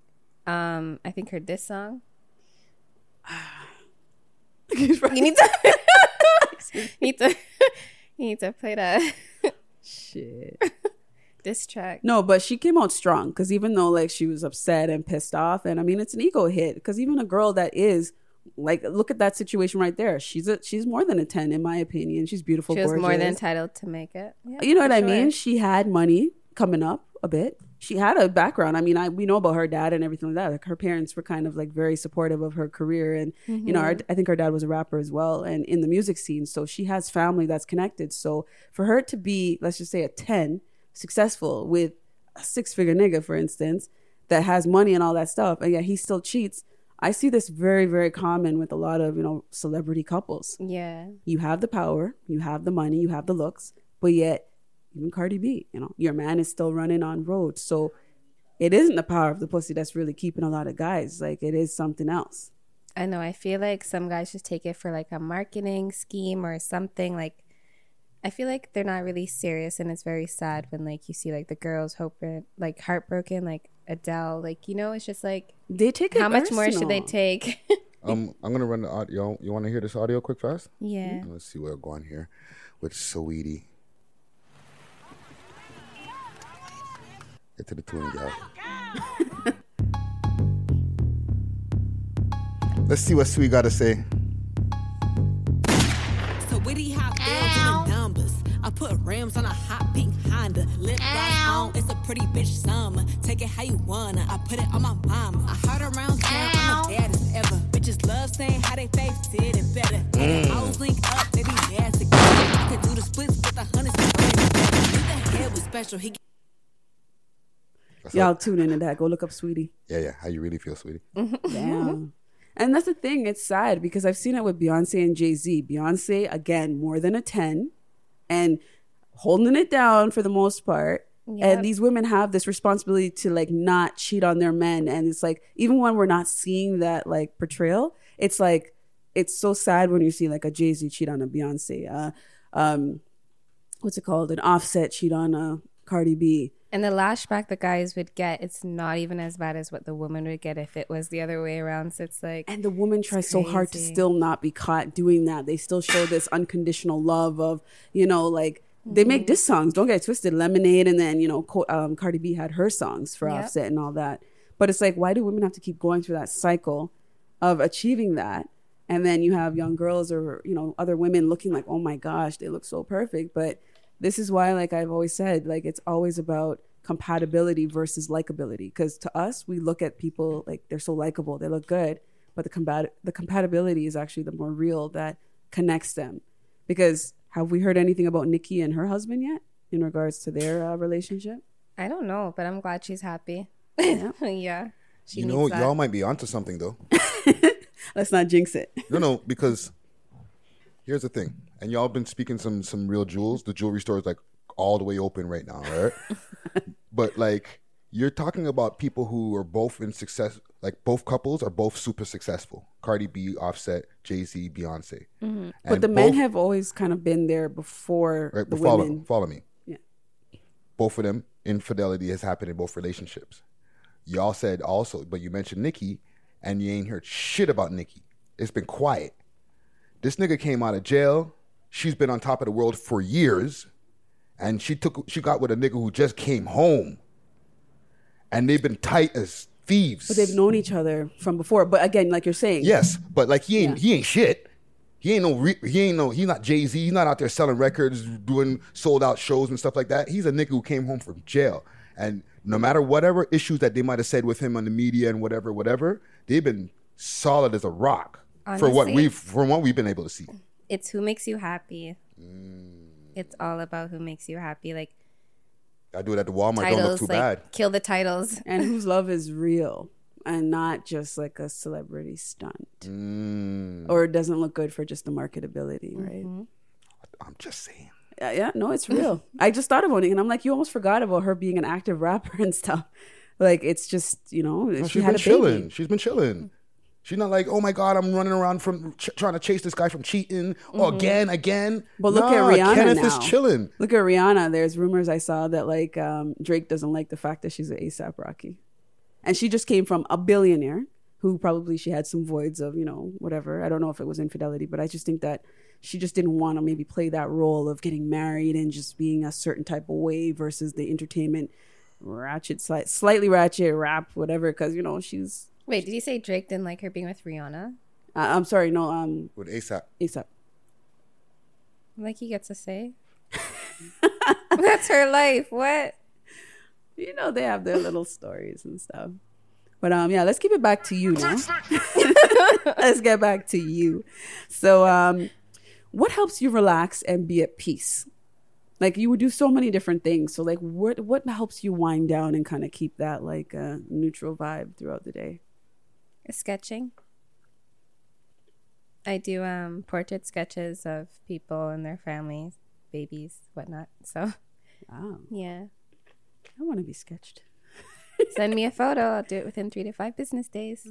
I think her diss song. He's right. You need to. you need to play that Shit. diss track. No, but she came out strong, because even though like she was upset and pissed off, and I mean it's an ego hit, because even a girl that is like, look at that situation right there. She's more than a 10 in my opinion. She's beautiful, She was gorgeous. more than entitled to make it. Yeah, You know what for I sure. mean? She had money coming up a bit. She had a background. I mean, we know about her dad and everything like that. Like her parents were kind of like very supportive of her career, and you know, I think her dad was a rapper as well, and in the music scene. So she has family that's connected. So for her to be, let's just say, a 10, successful with a 6-figure nigga, for instance, that has money and all that stuff, and yet he still cheats. I see this very, very common with a lot of, you know, celebrity couples. Yeah. You have the power, you have the money, you have the looks, but yet even Cardi B, you know, your man is still running on road. So it isn't the power of the pussy that's really keeping a lot of guys. Like, it is something else. I know. I feel like some guys just take it for like a marketing scheme or something. Like, I feel like they're not really serious, and it's very sad when like you see like the girls hoping, like heartbroken, like Adele. Like, you know, it's just like, They take it how much more should they personal. take? I'm gonna run the audio. You want to hear this audio quick fast? Yeah. Let's see what'll go on here with Saweetie. Get to the tuning, gal. Let's see what Sweet got to say. So witty hot bills in the numbers. I put rims on a hot pink Honda. Lip gloss on, it's a pretty bitch summer. Take it how you wanna. I put it on my mama. I heard around town, I'm the baddest ever. Bitches love saying how they face did it better. Hoes link up, they be mad together. I could do the splits with the hundreds. The head was special. He Y'all tune into that. Go look up Sweetie. Yeah. How you really feel, Sweetie? Damn. And that's the thing. It's sad because I've seen it with Beyonce and Jay-Z. Beyonce, again, more than a 10 and holding it down for the most part. Yep. And these women have this responsibility to like not cheat on their men. And it's like, even when we're not seeing that like portrayal, it's like, it's so sad when you see like a Jay-Z cheat on a Beyonce. What's it called? An Offset cheat on a Cardi B. And the lashback the guys would get, it's not even as bad as what the woman would get if it was the other way around. So it's like, and the woman tries so hard to crazy. still not be caught doing that. They still show this unconditional love of, you know, like they make diss songs. Don't get it twisted. Lemonade, and then, you know, Cardi B had her songs for Yep. Offset and all that. But it's like, why do women have to keep going through that cycle of achieving that? And then you have young girls or, you know, other women looking like, oh my gosh, they look so perfect. But this is why, like I've always said, like it's always about compatibility versus likability. Because to us, we look at people like they're so likable, they look good, but the compatibility is actually the more real that connects them. Because have we heard anything about Nicki and her husband yet in regards to their relationship? I don't know, but I'm glad she's happy. Yeah. Yeah. She You needs know, that. y'all might be onto something though. Let's not jinx it. No, because here's the thing, and y'all been speaking some real jewels. The jewelry store is like all the way open right now, right? But like you're talking about people who are both in success, like both couples are both super successful. Cardi B, Offset, Jay-Z, Beyonce. And But the men both- have always kind of been there before right, the but women. follow me. Yeah. Both of them, infidelity has happened in both relationships. Y'all said also, but you mentioned Nicki, and you ain't heard shit about Nicki. It's been quiet. This nigga came out of jail. She's been on top of the world for years, and she got with a nigga who just came home, and they've been tight as thieves. But they've known each other from before. But again, like you're saying, Yes, but like he ain't shit. He's not Jay-Z. He's not out there selling records, doing sold out shows and stuff like that. He's a nigga who came home from jail. And no matter whatever issues that they might have said with him on the media and whatever, they've been solid as a rock from what we've been able to see. It's who makes you happy. It's all about who makes you happy. Like I do it at the Walmart. Don't look titles, too like bad. kill the titles. and whose love is real and not just like a celebrity stunt. Or it doesn't look good for just the marketability, right? I'm just saying. Yeah, no, it's real. I just thought of one, and I'm like, you almost forgot about her being an active rapper and stuff. Like, it's just, you know, No, she she's had been a chilling. baby. She's been chilling. She's not like, oh my God, I'm running around from trying to chase this guy from cheating. Oh, again. But look at Rihanna Kenneth now. is chilling. Look at Rihanna. There's rumors I saw that like Drake doesn't like the fact that she's an ASAP Rocky, and she just came from a billionaire who probably she had some voids of, you know, whatever. I don't know if it was infidelity, but I just think that she just didn't want to maybe play that role of getting married and just being a certain type of way versus the entertainment ratchet, slightly ratchet rap, whatever. Because you know she's. Wait, did you say Drake didn't like her being with Rihanna? I'm sorry, no, With ASAP. ASAP. Like he gets to say. That's her life. What? You know they have their little stories and stuff. But yeah, let's keep it back to you now. Let's get back to you. So what helps you relax and be at peace? Like you would do so many different things. So like what helps you wind down and kind of keep that like neutral vibe throughout the day? Sketching. I do portrait sketches of people and their families, babies, whatnot. So Wow. yeah. I want to be sketched. Send me a photo. I'll do it within 3 to 5 business days.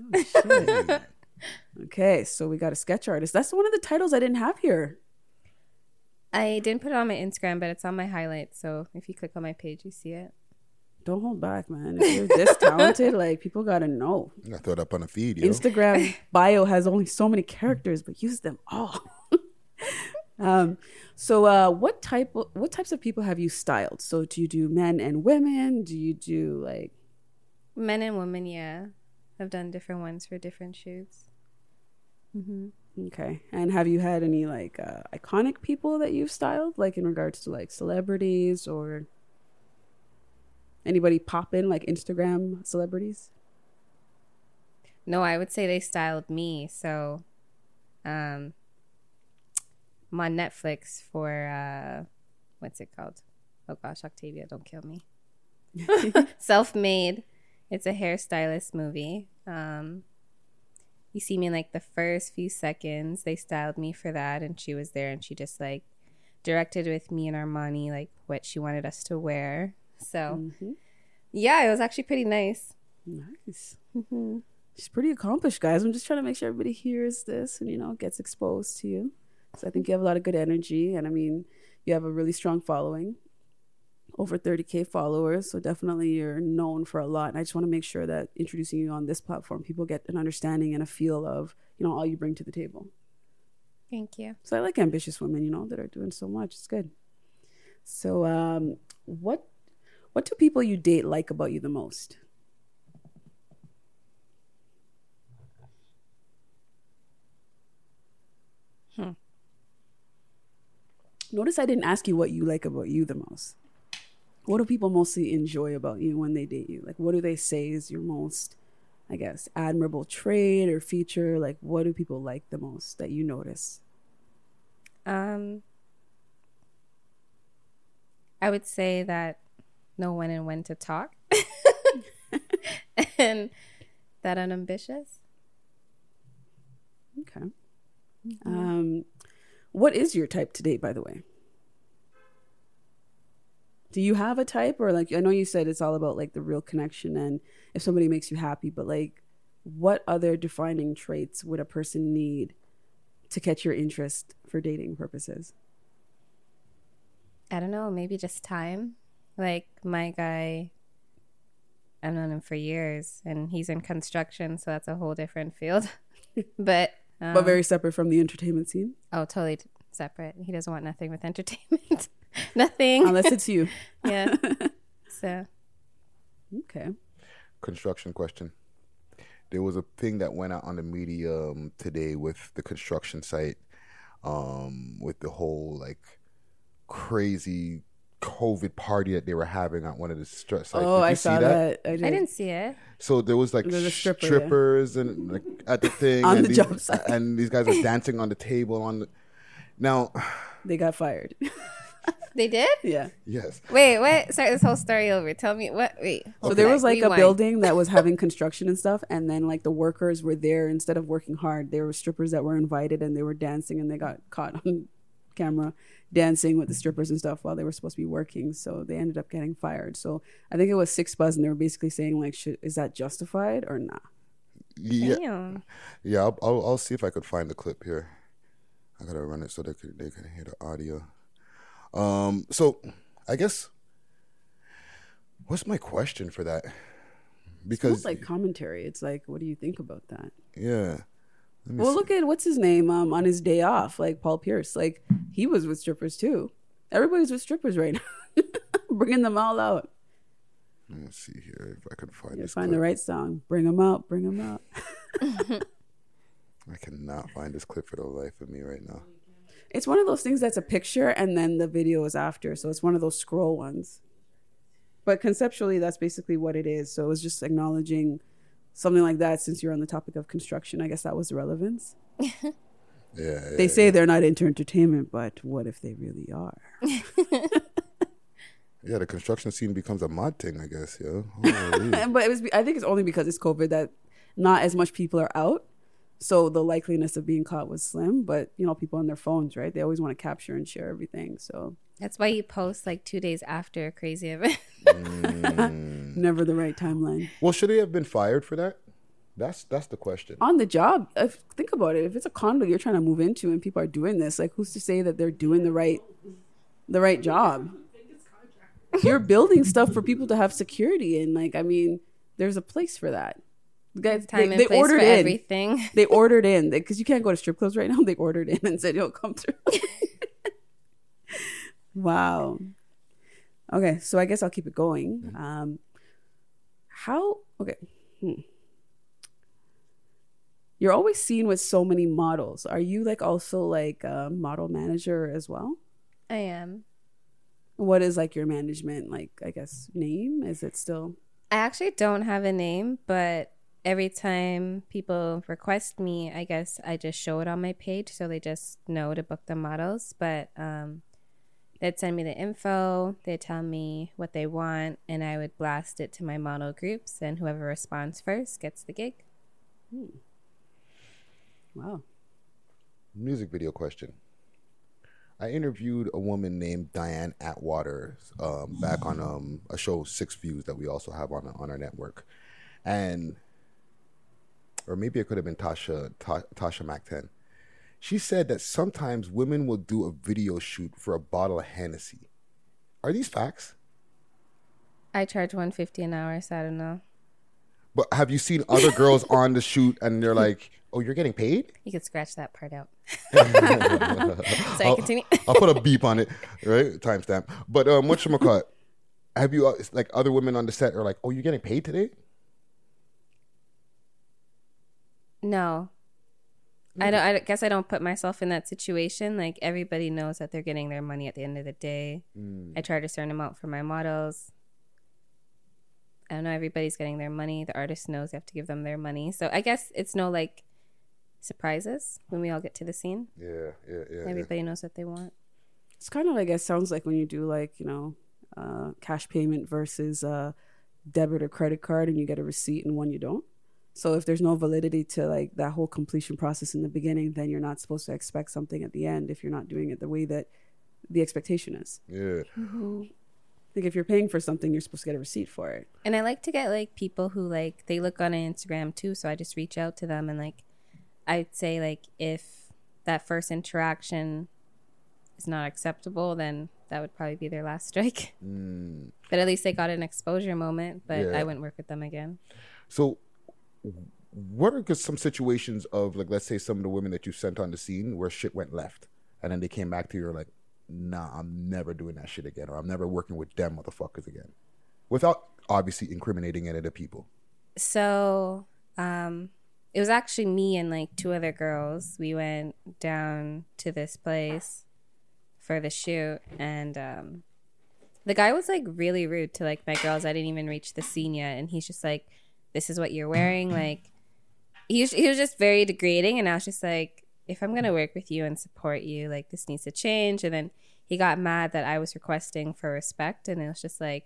Okay, so we got a sketch artist. That's one of the titles I didn't have here. I didn't put it on my Instagram, but it's on my highlights. So if you click on my page, you see it. Don't hold back, man. If you're this talented, like people gotta know. I throw it up on the feed, yo. Instagram bio has only so many characters, but use them all. So what types of people have you styled? So do you do men and women? Do you do like Men and women, yeah. I've done different ones for different shoots. Okay. And have you had any like iconic people that you've styled, like in regards to like celebrities or anybody pop in, like Instagram celebrities? No, I would say they styled me. So, I'm on Netflix for what's it called? Oh gosh, Octavia, don't kill me. Self-Made. It's a hairstylist movie. You see me in like the first few seconds. They styled me for that, and she was there, and she just like directed with me and Armani like what she wanted us to wear. So, yeah, it was actually pretty nice. Nice. She's pretty accomplished, guys. I'm just trying to make sure everybody hears this and, you know, gets exposed to you. So I think you have a lot of good energy. And I mean, you have a really strong following, over 30K followers. So definitely you're known for a lot. And I just want to make sure that introducing you on this platform, people get an understanding and a feel of, you know, all you bring to the table. Thank you. So I like ambitious women, you know, that are doing so much. It's good. So what do people you date like about you the most? Notice I didn't ask you what you like about you the most. What do people mostly enjoy about you when they date you? Like, what do they say is your most, I guess, admirable trait or feature? Like, what do people like the most that you notice? I would say that know when and when to talk. And that I'm ambitious. Okay. What is your type to date, by the way? Do you have a type, or like, I know you said it's all about like the real connection and if somebody makes you happy, but like what other defining traits would a person need to catch your interest for dating purposes? I don't know, maybe just time. Like my guy, I've known him for years and he's in construction, so that's a whole different field. But very separate from the entertainment scene? Oh, totally separate. He doesn't want nothing with entertainment. Nothing. Unless it's you. Yeah. So. Okay. Construction question. There was a thing that went out on the media today with the construction site, with the whole like crazy COVID party that they were having at one of the sites. Oh, I saw that. I didn't see it. So there was like strippers and like at the thing on and the job site, and these guys were dancing on the table on the. Now, they got fired. They did? Yeah. Yes. Wait. Start this whole story over. Tell me what. Wait. So there was like a building that was having construction and stuff, and then like the workers were there instead of working hard. There were strippers that were invited, and they were dancing, and they got caught on camera dancing with the strippers and stuff while they were supposed to be working. So they ended up getting fired. So I think it was 6 Buzz, and they were basically saying like, is that justified or not? Yeah. Damn. Yeah. I'll see if I could find the clip here. I gotta run it so they can hear the audio. So I guess what's my question for that? Because it's like commentary. It's like, what do you think about that? Yeah. Well, look at what's his name on his day off, like Paul Pierce. Like he was with strippers too. Everybody's with strippers right now, bringing them all out. Let's see here if I can find this. Find clip. The right song. Bring them out. Bring them out. I cannot find this clip for the life of me right now. It's one of those things that's a picture and then the video is after. So it's one of those scroll ones. But conceptually, that's basically what it is. So it was just acknowledging something like that since you're on the topic of construction. I guess that was the relevance. Yeah. They say they're not into entertainment, but what if they really are? Yeah, the construction scene becomes a mod thing, I guess, yo. But I think it's only because it's COVID that not as much people are out. So the likeliness of being caught was slim, but you know, people on their phones, right? They always want to capture and share everything. So that's why you post like 2 days after a crazy event. Never the right timeline. Well, should they have been fired for that? That's the question. On the job, think about it. If it's a condo you're trying to move into and people are doing this, like who's to say that they're doing the right job? You're building stuff for people to have security in. Like, I mean, there's a place for that. Guys, they ordered in everything. They ordered in because you can't go to strip clubs right now. They ordered in and said, "Yo, come through." Wow. Okay, so I guess I'll keep it going. Okay. You're always seen with so many models. Are you like also like a model manager as well? I am. What is like your management, like, I guess, name? Is it still? I actually don't have a name, but every time people request me, I guess I just show it on my page so they just know to book the models. But they'd send me the info, they'd tell me what they want, and I would blast it to my model groups, and whoever responds first gets the gig. Wow. Music video question. I interviewed a woman named Diane Atwater back on a show, 6 Views, that we also have on our network. And, or maybe it could have been Tasha Mac-10. She said that sometimes women will do a video shoot for a bottle of Hennessy. Are these facts? I charge $150 an hour, so I don't know. But have you seen other girls on the shoot and they're like, oh, you're getting paid? You could scratch that part out. Sorry, continue. I'll put a beep on it, right? Timestamp. But whatchamacallit? Have you, like, other women on the set are like, oh, you're getting paid today? No. I guess I don't put myself in that situation. Like, everybody knows that they're getting their money at the end of the day. I charge a certain amount for my models. I don't know, everybody's getting their money. The artist knows you have to give them their money. So I guess it's no, like, surprises when we all get to the scene. Yeah. Everybody knows what they want. It's kind of, I guess, sounds like when you do, like, you know, cash payment versus debit or credit card, and you get a receipt and one you don't. So if there's no validity to, like, that whole completion process in the beginning, then you're not supposed to expect something at the end if you're not doing it the way that the expectation is. Yeah. Mm-hmm. Like, if you're paying for something, you're supposed to get a receipt for it. And I like to get, like, people who, like, they look on Instagram too, so I just reach out to them, and, like, I'd say, like, if that first interaction is not acceptable, then that would probably be their last strike. But at least they got an exposure moment, but I wouldn't work with them again. So what are some situations of, like, let's say some of the women that you sent on the scene where shit went left, and then they came back to you and like, nah, I'm never doing that shit again, or I'm never working with them motherfuckers again, without obviously incriminating any of the people? So it was actually me and, like, 2 other girls. We went down to this place for the shoot, and the guy was, like, really rude to, like, my girls. I didn't even reach the scene yet, and he's just like, this is what you're wearing. Like, he was just very degrading, and I was just like, if I'm gonna work with you and support you, like, this needs to change. And then he got mad that I was requesting for respect, and it was just like,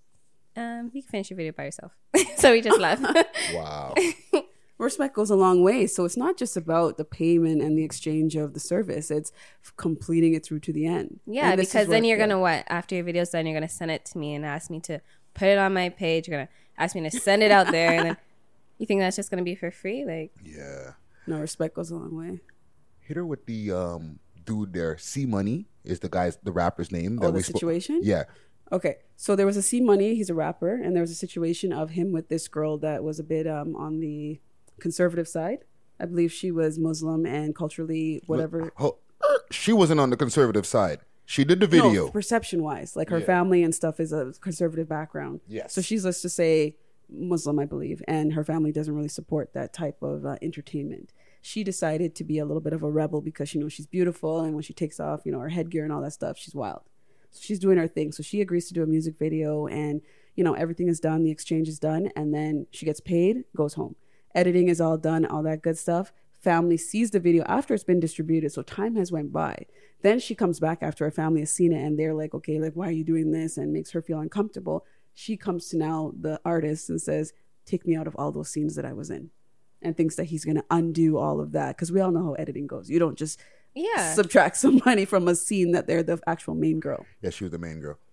you can finish your video by yourself. So we just left. Wow. Respect goes a long way. So it's not just about the payment and the exchange of the service. It's completing it through to the end. Yeah, because then you're gonna what? After your video's done, you're gonna send it to me and ask me to put it on my page. You're gonna ask me to send it out there, and then you think that's just gonna be for free? Like, yeah. No, respect goes a long way. Hit her with the dude there. C Money is the rapper's name. Oh, the situation? Yeah. Okay, so there was a C Money. He's a rapper, and there was a situation of him with this girl that was a bit on the conservative side. I believe she was Muslim and culturally whatever. She wasn't on the conservative side. She did the video. No, perception-wise, like her family and stuff is a conservative background. Yes. So she's, let's just say, Muslim, I believe, and her family doesn't really support that type of entertainment. She decided to be a little bit of a rebel because she knows she's beautiful, and when she takes off, you know, her headgear and all that stuff, she's wild. So she's doing her thing. So she agrees to do a music video, and, you know, everything is done, the exchange is done, and then she gets paid, goes home. Editing is all done, all that good stuff. Family sees the video after it's been distributed, so time has went by. Then she comes back after her family has seen it, and they're like, okay, like, why are you doing this? And makes her feel uncomfortable. She comes to now the artist and says, take me out of all those scenes that I was in, and thinks that he's going to undo all of that, because we all know how editing goes. You don't just subtract somebody from a scene that they're the actual main girl. Yeah, she was the main girl.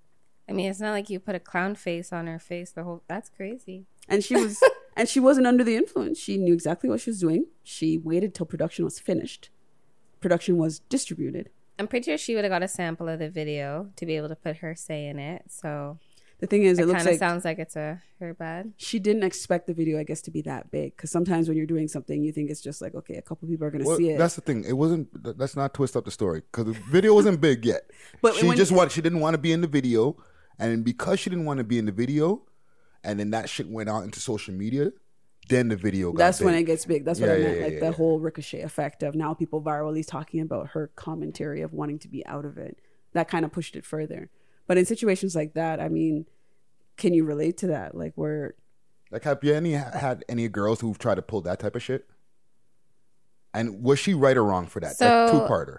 I mean, it's not like you put a clown face on her face. That's crazy. And she was, and she wasn't under the influence. She knew exactly what she was doing. She waited till production was finished. Production was distributed. I'm pretty sure she would have got a sample of the video to be able to put her say in it. So the thing is, it looks like sounds like it's her bad. She didn't expect the video, I guess, to be that big. Because sometimes when you're doing something, you think it's just like, okay, a couple people are going to see it. That's the thing. It wasn't. Let's not twist up the story, because the video wasn't big yet. But she didn't want to be in the video. And because she didn't want to be in the video, and then that shit went out into social media, then the video got That's big. when it gets big. That's what I Yeah, meant. yeah, Like yeah, the yeah. whole ricochet effect of now people virally talking about her commentary of wanting to be out of it. That kind of pushed it further. But in situations like that, I mean, can you relate to that? Like where Like, have you had any girls who've tried to pull that type of shit? And was she right or wrong for that? That So- two-parter.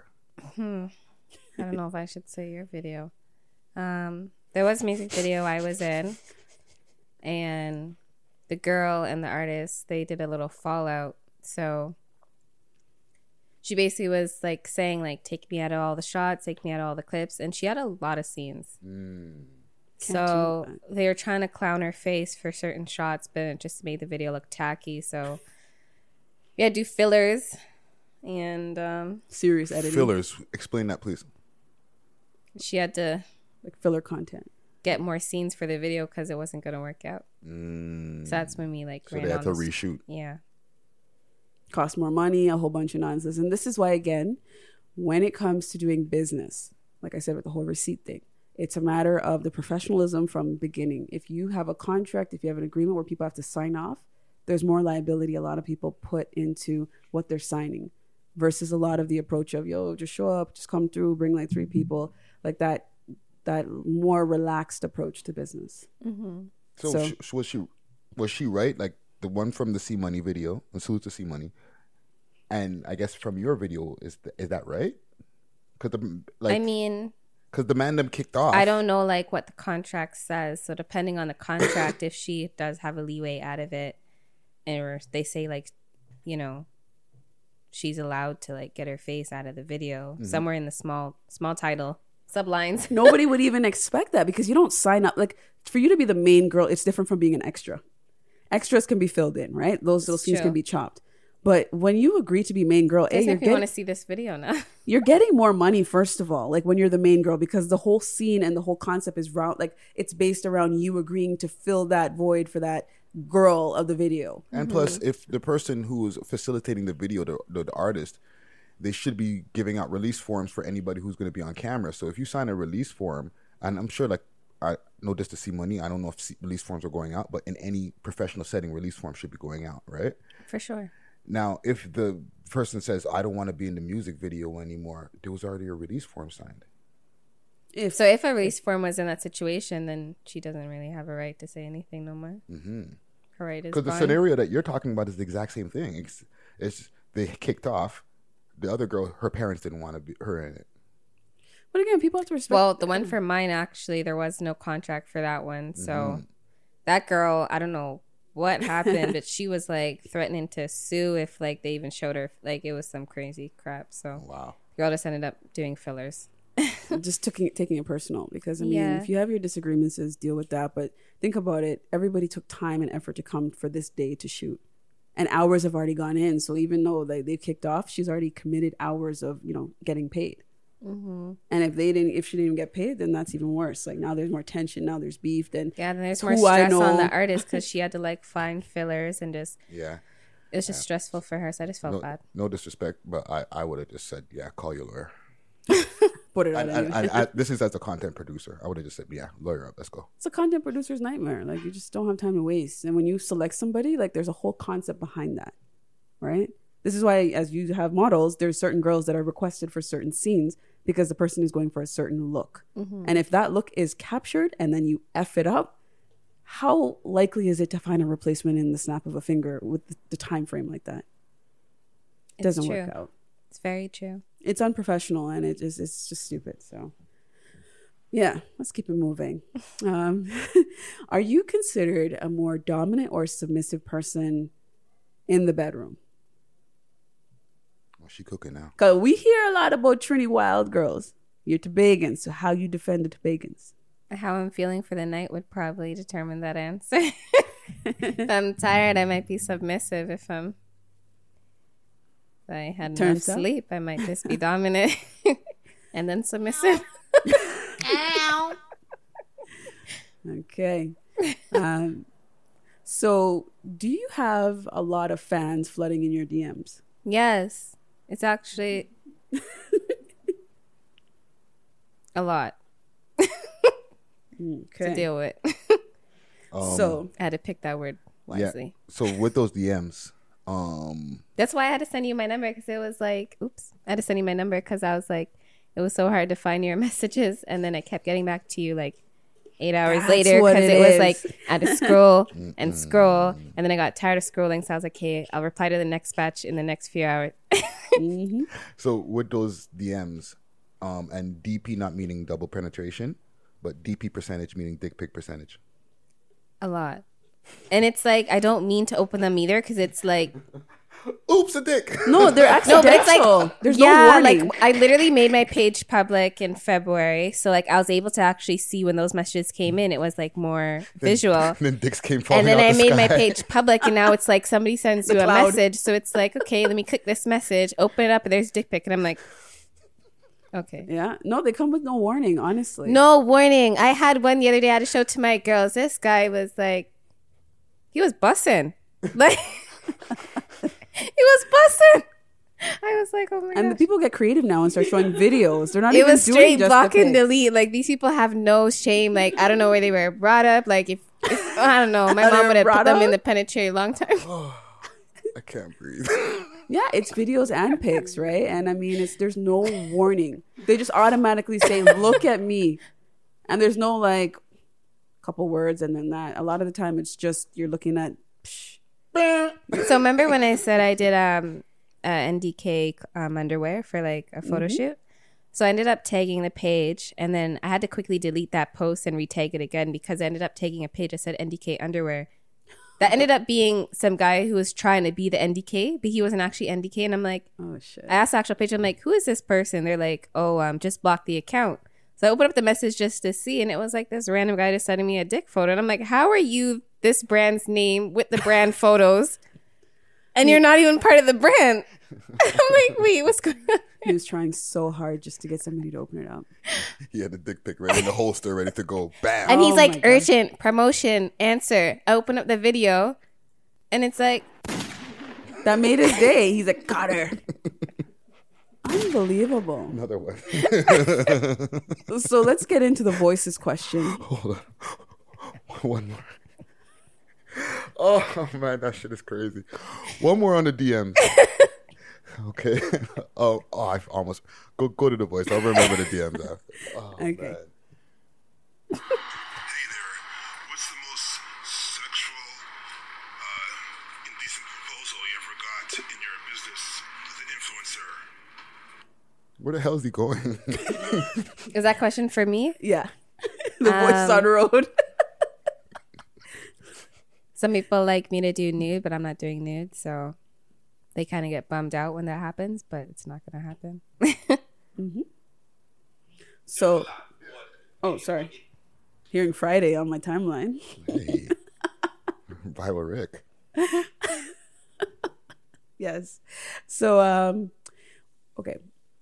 I don't know if I should say your video. There was a music video I was in, and the girl and the artist, they did a little fallout. So she basically was like saying like, take me out of all the shots, take me out of all the clips, and she had a lot of scenes. So they were trying to clown her face for certain shots, but it just made the video look tacky. So we had to do fillers, and serious editing, Fillers. Explain that, please. she had to like filler content. get more scenes for the video because it wasn't going to work out. So that's when we like So ran they had on to this- reshoot. Yeah. Cost more money, a whole bunch of nonsense. And this is why, again, when it comes to doing business, like I said with the whole receipt thing, it's a matter of the professionalism from the beginning. If you have a contract, if you have an agreement where people have to sign off, there's more liability a lot of people put into what they're signing versus a lot of the approach of, yo, just show up, just come through, bring like 3 people, like that more relaxed approach to business. So, was she right? Like the one from the C Money video, and Salute to C Money, and I guess from your video, is that right? Because I mean, because the man them kicked off. I don't know like what the contract says. So depending on the contract, if she does have a leeway out of it, or they say like, you know, she's allowed to like get her face out of the video somewhere in the small title sublines. Nobody would even expect that because you don't sign up. Like for you to be the main girl, it's different from being an extra. Extras can be filled in, right? Those scenes true. can be chopped. But when you agree to be main girl, Guess you're if you want to see this video now. you're getting more money, first of all, like when you're the main girl, because the whole scene and the whole concept is round, like it's based around you agreeing to fill that void for that girl of the video. And plus, if the person who is facilitating the video, the artist, they should be giving out release forms for anybody who's going to be on camera. So if you sign a release form, and I'm sure, like, I know this to see money, I don't know if release forms are going out, but in any professional setting, release forms should be going out, right? For sure. Now, if the person says, I don't want to be in the music video anymore, there was already a release form signed. So if a release form was in that situation, then she doesn't really have a right to say anything no more. Her right is Because the gone. scenario that you're talking about is the exact same thing. It's they kicked off. The other girl, her parents didn't want to be her in it. But again, people have to respect. Well, the one for mine, actually, there was no contract for that one. So that girl, I don't know what happened, but she was like threatening to sue if like they even showed her. Like it was some crazy crap. So Wow. the girl just ended up doing fillers. just taking it personal because I mean, Yeah. if you have your disagreements, deal with that. But think about it. Everybody took time and effort to come for this day to shoot. And hours have already gone in. So even though they've kicked off, she's already committed hours of, getting paid. And if she didn't even get paid, then that's even worse. Like now there's more tension. Now there's beef. Then Yeah, then there's who more I stress on know- the artist because she had to like find fillers and just Yeah. it was just stressful for her. So I just felt bad. No disrespect, but I would have just said, yeah, call your lawyer. put it out. anyway. This is as a content producer. I would have just said, yeah, lawyer up, let's go. It's a content producer's nightmare. Like you just don't have time to waste. And when you select somebody, like there's a whole concept behind that, right? This is why, as you have models, there's certain girls that are requested for certain scenes because the person is going for a certain look. And if that look is captured and then you F it up, how likely is it to find a replacement in the snap of a finger with the time frame like that? It It's doesn't true. work out. It's very true. It's unprofessional and it's just stupid. So yeah, let's keep it moving. Are you considered a more dominant or submissive person in the bedroom? Well, she cooking now. Because we hear a lot about Trini Wild girls. You're Tobagans, so how you defend the Tobagans? How I'm feeling for the night would probably determine that answer. If I'm tired, I might be submissive. If I had enough Turns out. sleep, I might just be dominant and then submissive. Okay. So do you have a lot of fans flooding in your DMs? Yes, it's actually a lot Okay. to deal with. So I had to pick that word. wisely. So with those DMs, That's why I had to send you my number because it was like, oops, I had to send you my number because I was like, it was so hard to find your messages, and then I kept getting back to you like 8 hours That's later what because it it was is. like I had to scroll and scroll, and then I got tired of scrolling, so I was like, okay, I'll reply to the next batch in the next few hours. so with those DMs, and DP not meaning double penetration, but DP percentage meaning dick pic percentage. A lot. And it's like I don't mean to open them either because it's like Oops, a dick. No, they're no, accidental. but it's like There's no warning. like I literally made my page public in February, so like I was able to actually see when those messages came in. It was like more visual. And then dicks came falling And then out I the made sky. my page public, and now it's like somebody sends you a cloud. message, so it's like, okay, let me click this message, open it up, and there's dick pic, and I'm like, okay. Yeah. No, they come with no warning, honestly. No warning. I had one the other day I had to show to my girls. This guy was like, he was bussing. Like, he was bussing. I was like, oh my And the gosh. people get creative now and start showing videos. They're not It even was doing straight just block the and pics. delete. Like, these people have no shame. Like, I don't know where they were brought up. Like, if I don't know, my They mom were would have put brought them up? in the penetrator a long time. I can't breathe. Yeah, it's videos and pics, right? And I mean, there's no warning. They just automatically say, "Look at me," and there's no like couple words and then that. A lot of the time, it's just you're looking at. Psh. So remember when I said I did NDK underwear for like a photo shoot? So I ended up tagging the page, and then I had to quickly delete that post and retag it again because I ended up tagging a page that said NDK underwear. That ended up being some guy who was trying to be the NDK, but he wasn't actually NDK. And I'm like, Oh shit! I asked the actual page, I'm like, who is this person? They're like, oh, just block the account. So I opened up the message just to see, and it was like this random guy just sending me a dick photo. And I'm like, how are you this brand's name with the brand photos? And you're not even part of the brand. I'm like, wait, what's going on? He was trying so hard just to get somebody to open it up. He had the dick pic right in the holster, ready to go. Bam. And he's Oh like, my God. urgent, promotion, answer. I open up the video, and it's like, That made his day. He's like, got her. Unbelievable. Another one. So let's get into the voices question. Hold on. One more. Oh man, that shit is crazy. One more on the DMs. Okay. Oh, I almost go to the voice. I'll remember the DMs after. Oh, Okay. man. Hey there. What's the most sexual, indecent proposal you ever got in your business as an influencer? Where the hell is he going? is that question for me? Yeah. The voice on the road. Some people like me to do nude, but I'm not doing nude, so they kind of get bummed out when that happens, but it's not going to happen. So, oh, sorry. Hearing Friday on my timeline. Hey. Viral Rick. Yes. So, okay.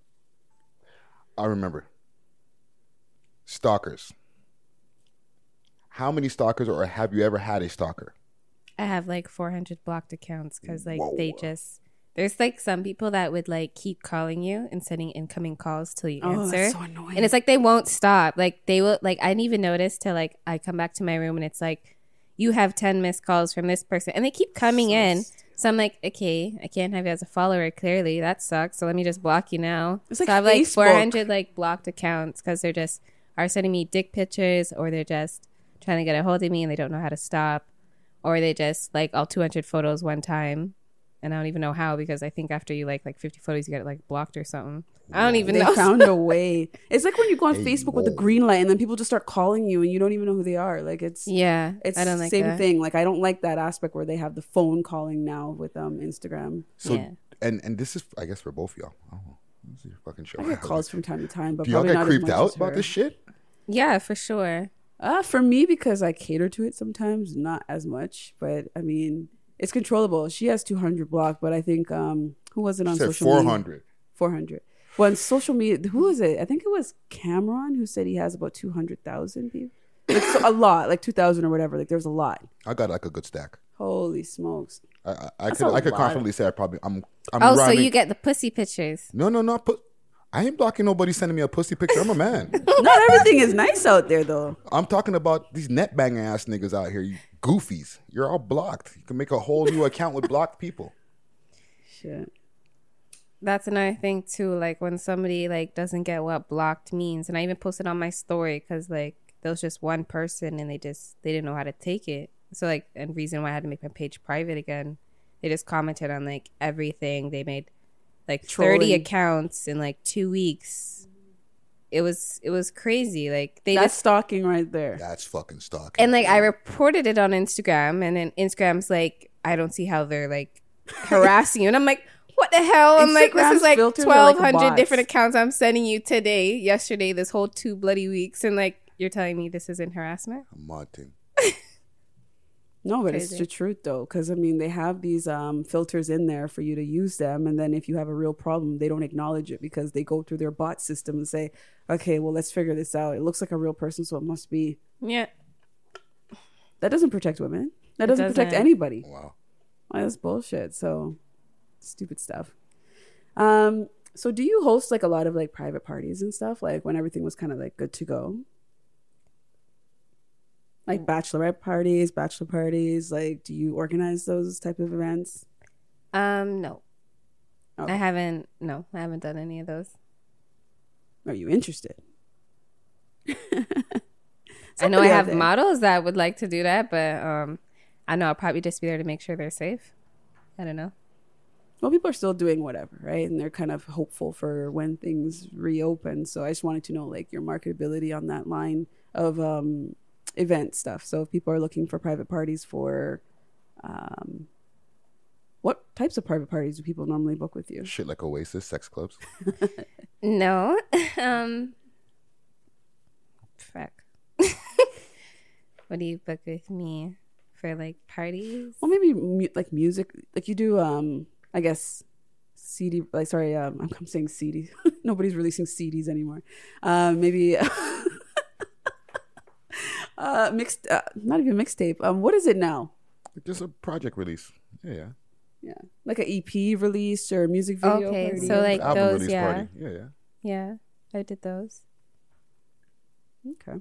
I remember. Stalkers. How many stalkers, or have you ever had a stalker? I have like 400 blocked accounts because like Whoa. they just there's like some people that would like keep calling you and sending incoming calls till you Oh, answer. that's so annoying. And it's like they won't stop. Like they will like I didn't even notice till like I come back to my room and it's like you have 10 missed calls from this person and they keep coming in. So I'm like, okay, I can't have you as a follower. Clearly, that sucks. So let me just block you now. It's like so I have like Facebook. 400 like blocked accounts because they're just are sending me dick pictures or they're just trying to get a hold of me and they don't know how to stop. Or they just like all 200 photos one time. And I don't even know how because I think after you like 50 photos, you get like blocked or something. I don't even They know. found a way. It's like when you go on Facebook with the green light and then people just start calling you and you don't even know who they are. Like it's Yeah, it's I don't the like same that. thing. Like I don't like that aspect where they have the phone calling now with Instagram. So, Yeah. and this is, I guess, for both of y'all. Oh, this is your fucking show. I get calls from time to time, but Do y'all probably get not as creeped much out as about her. this shit? Yeah, for sure. For me, because I cater to it sometimes, not as much. But I mean, it's controllable. She has 200 blocked, but I think who was it on She said social media? 400. 400. Well, on social media, who was it? I think it was Cameron who said he has about 200,000 people. It's a lot, like 2,000 or whatever. Like there's a lot. I got like a good stack. Holy smokes! I That's could a lot. confidently say I'm Oh, so rhyming. you get the pussy pictures. No, I ain't blocking nobody sending me a pussy picture. I'm a man. Not everything is nice out there, though. I'm talking about these net banging ass niggas out here. You goofies. You're all blocked. You can make a whole new account with blocked people. Shit. That's another thing too. Like when somebody like doesn't get what blocked means, and I even posted on my story because like there was just one person and they didn't know how to take it. So like, and reason why I had to make my page private again, they just commented on like everything. They made like 30 accounts in like 2 weeks. It was crazy. Like that's stalking right there. That's fucking stalking. And like I reported it on Instagram, and then Instagram's like, I don't see how they're like harassing you, and I'm like, what the hell? I'm like, this is like 1,200 different accounts I'm sending you today, yesterday, this whole 2 bloody weeks, and like you're telling me this isn't harassment? I'm modding. No, but it's the truth though, because I mean they have these filters in there for you to use them, and then if you have a real problem, they don't acknowledge it because they go through their bot system and say, okay, well let's figure this out. It looks like a real person, so it must be. Yeah. That doesn't protect women. That doesn't protect anybody. Wow. That's bullshit. So stupid stuff. So do you host like a lot of like private parties and stuff, like when everything was kind of like good to go? Like bachelorette parties, bachelor parties, like do you organize those type of events? No. Okay. I haven't done any of those. Are you interested? I know I have models that would like to do that, but I know I'll probably just be there to make sure they're safe. I don't know. Well, people are still doing whatever, right? And they're kind of hopeful for when things reopen. So I just wanted to know like your marketability on that line of event stuff. So if people are looking for private parties for what types of private parties do people normally book with you? Shit like Oasis, sex clubs. No. Fuck. What do you book with me for like parties? Well, maybe like music, like you do I guess CD, like sorry, I'm saying CD. Nobody's releasing CDs anymore. Maybe mixed, not even mixtape. What is it now? Just a project release. Yeah. Like an EP release or a music video. Okay, party. so like album those, release yeah. party. Yeah, I did those. Okay.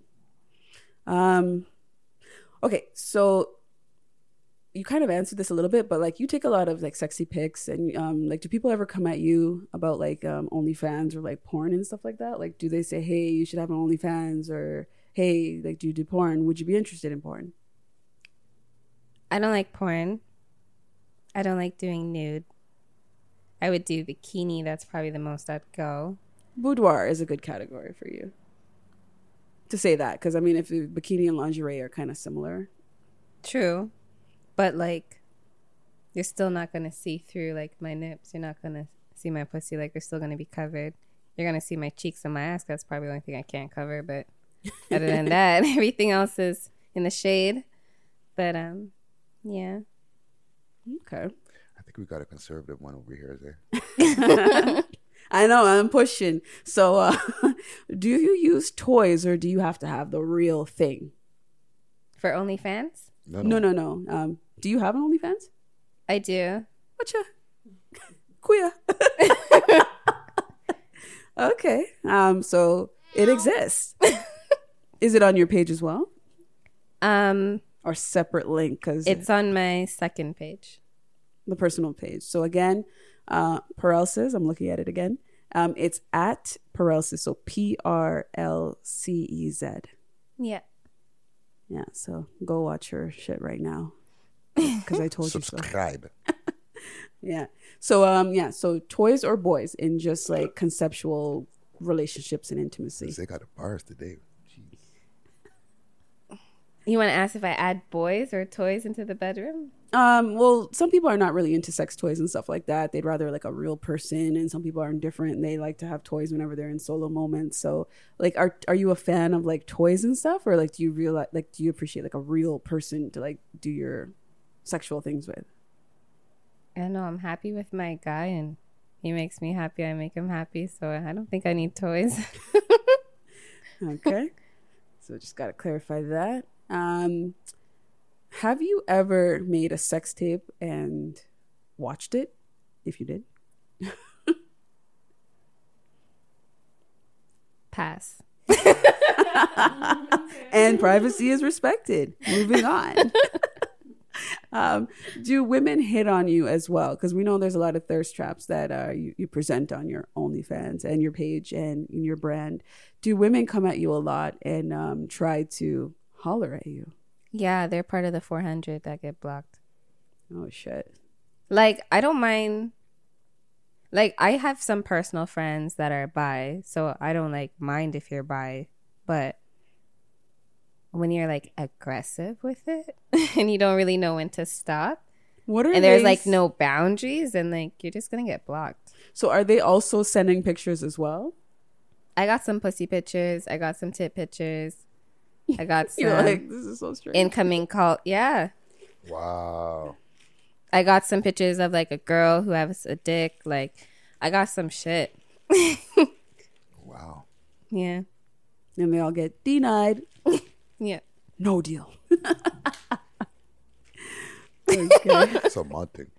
Okay, so you kind of answered this a little bit, but like you take a lot of like sexy pics, and like do people ever come at you about like OnlyFans or like porn and stuff like that? Like do they say, hey, you should have an OnlyFans, or hey, like do you do porn? Would you be interested in porn? I don't like porn. I don't like doing nude. I would do bikini. That's probably the most I'd go. Boudoir is a good category for you to say that, because I mean, if the bikini and lingerie are kind of similar. True, but like, you're still not gonna see through like my nips. You're not gonna see my pussy. Like, you're still gonna be covered. You're gonna see my cheeks and my ass. That's probably the only thing I can't cover. But other than that, everything else is in the shade. But yeah. Okay. I think we got a conservative one over here, Zay. I know, I'm pushing. So, do you use toys, or do you have to have the real thing? For OnlyFans? No. Do you have an OnlyFans? I do. Whatcha? Queer. Okay. So it exists. Is it on your page as well? Or separate link? Because it's on my second page, the personal page. So again, Parelces, I'm looking at it again. It's at Parelces, so PRLCEZ. Yeah. Yeah, so go watch her shit right now, because I told you so. Subscribe. Yeah. So so toys or boys in just like conceptual relationships and intimacy. They got the bars today. Jeez. You want to ask if I add boys or toys into the bedroom? Well, some people are not really into sex toys and stuff like that. They'd rather like a real person, and some people are indifferent and they like to have toys whenever they're in solo moments. So like, are you a fan of like toys and stuff, or like do you appreciate like a real person to like do your sexual things with? I know I'm happy with my guy, and he makes me happy. I make him happy. So I don't think I need toys. Okay. So just got to clarify that. Have you ever made a sex tape and watched it? If you did. Pass. And privacy is respected. Moving on. Do women hit on you as well? Because we know there's a lot of thirst traps that you present on your OnlyFans and your page and in your brand. Do women come at you a lot and try to holler at you? Yeah, they're part of the 400 that get blocked. Oh, shit. Like, I don't mind. Like, I have some personal friends that are bi, so I don't, like, mind if you're bi. But when you're, like, aggressive with it and you don't really know when to stop, and there's, like, no boundaries, and, like, you're just going to get blocked. So are they also sending pictures as well? I got some pussy pictures. I got some tit pictures. I got some You're like, this is so strange. incoming call. Yeah. Wow. I got some pictures of like a girl who has a dick. Like, I got some shit. Wow. Yeah. And they all get denied. Yeah. No deal. That's a mod thing.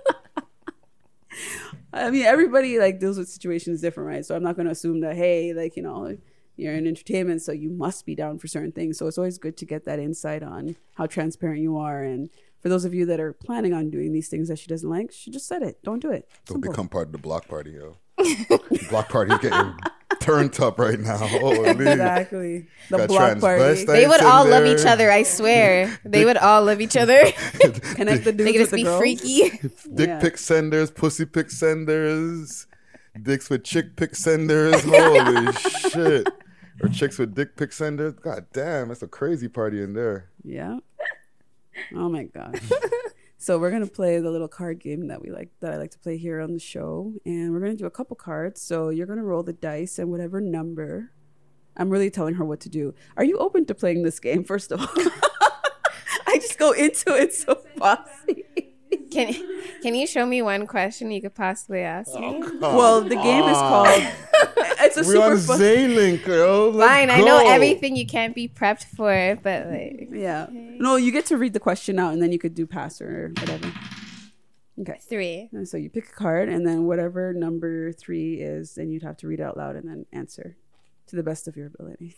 I mean, everybody like deals with situations different, right? So I'm not going to assume that, hey, like, you know, you're in entertainment, so you must be down for certain things. So it's always good to get that insight on how transparent you are. And for those of you that are planning on doing these things that she doesn't like, she just said it. Don't do it. Don't become part of the block party, yo. Block party's getting turned up right now. Holy. Exactly. The Got block party. They would transvestites all in love there. each other, I swear. They would all love each other. Connect the dudes They could with just the be girls. freaky. Dick Yeah. pic senders, pussy pic senders, dicks with chick pic senders. Holy shit. Or chicks with dick pic senders. God damn, that's a crazy party in there. Yeah. Oh my gosh. So we're gonna play the little card game that I like to play here on the show, and we're gonna do a couple cards. So you're gonna roll the dice and whatever number. I'm really telling her what to do. Are you open to playing this game? First of all, I just go into it so bossy. Can you show me one question you could possibly ask me? Well, the game is called. It's a We're super on fun. Zaylink, yo. Let's Fine, I know go. everything you can't be prepped for, but like, Yeah. No, you get to read the question out, and then you could do pass or whatever. Okay. 3. And so you pick a card, and then whatever number 3 is, then you'd have to read it out loud and then answer to the best of your ability.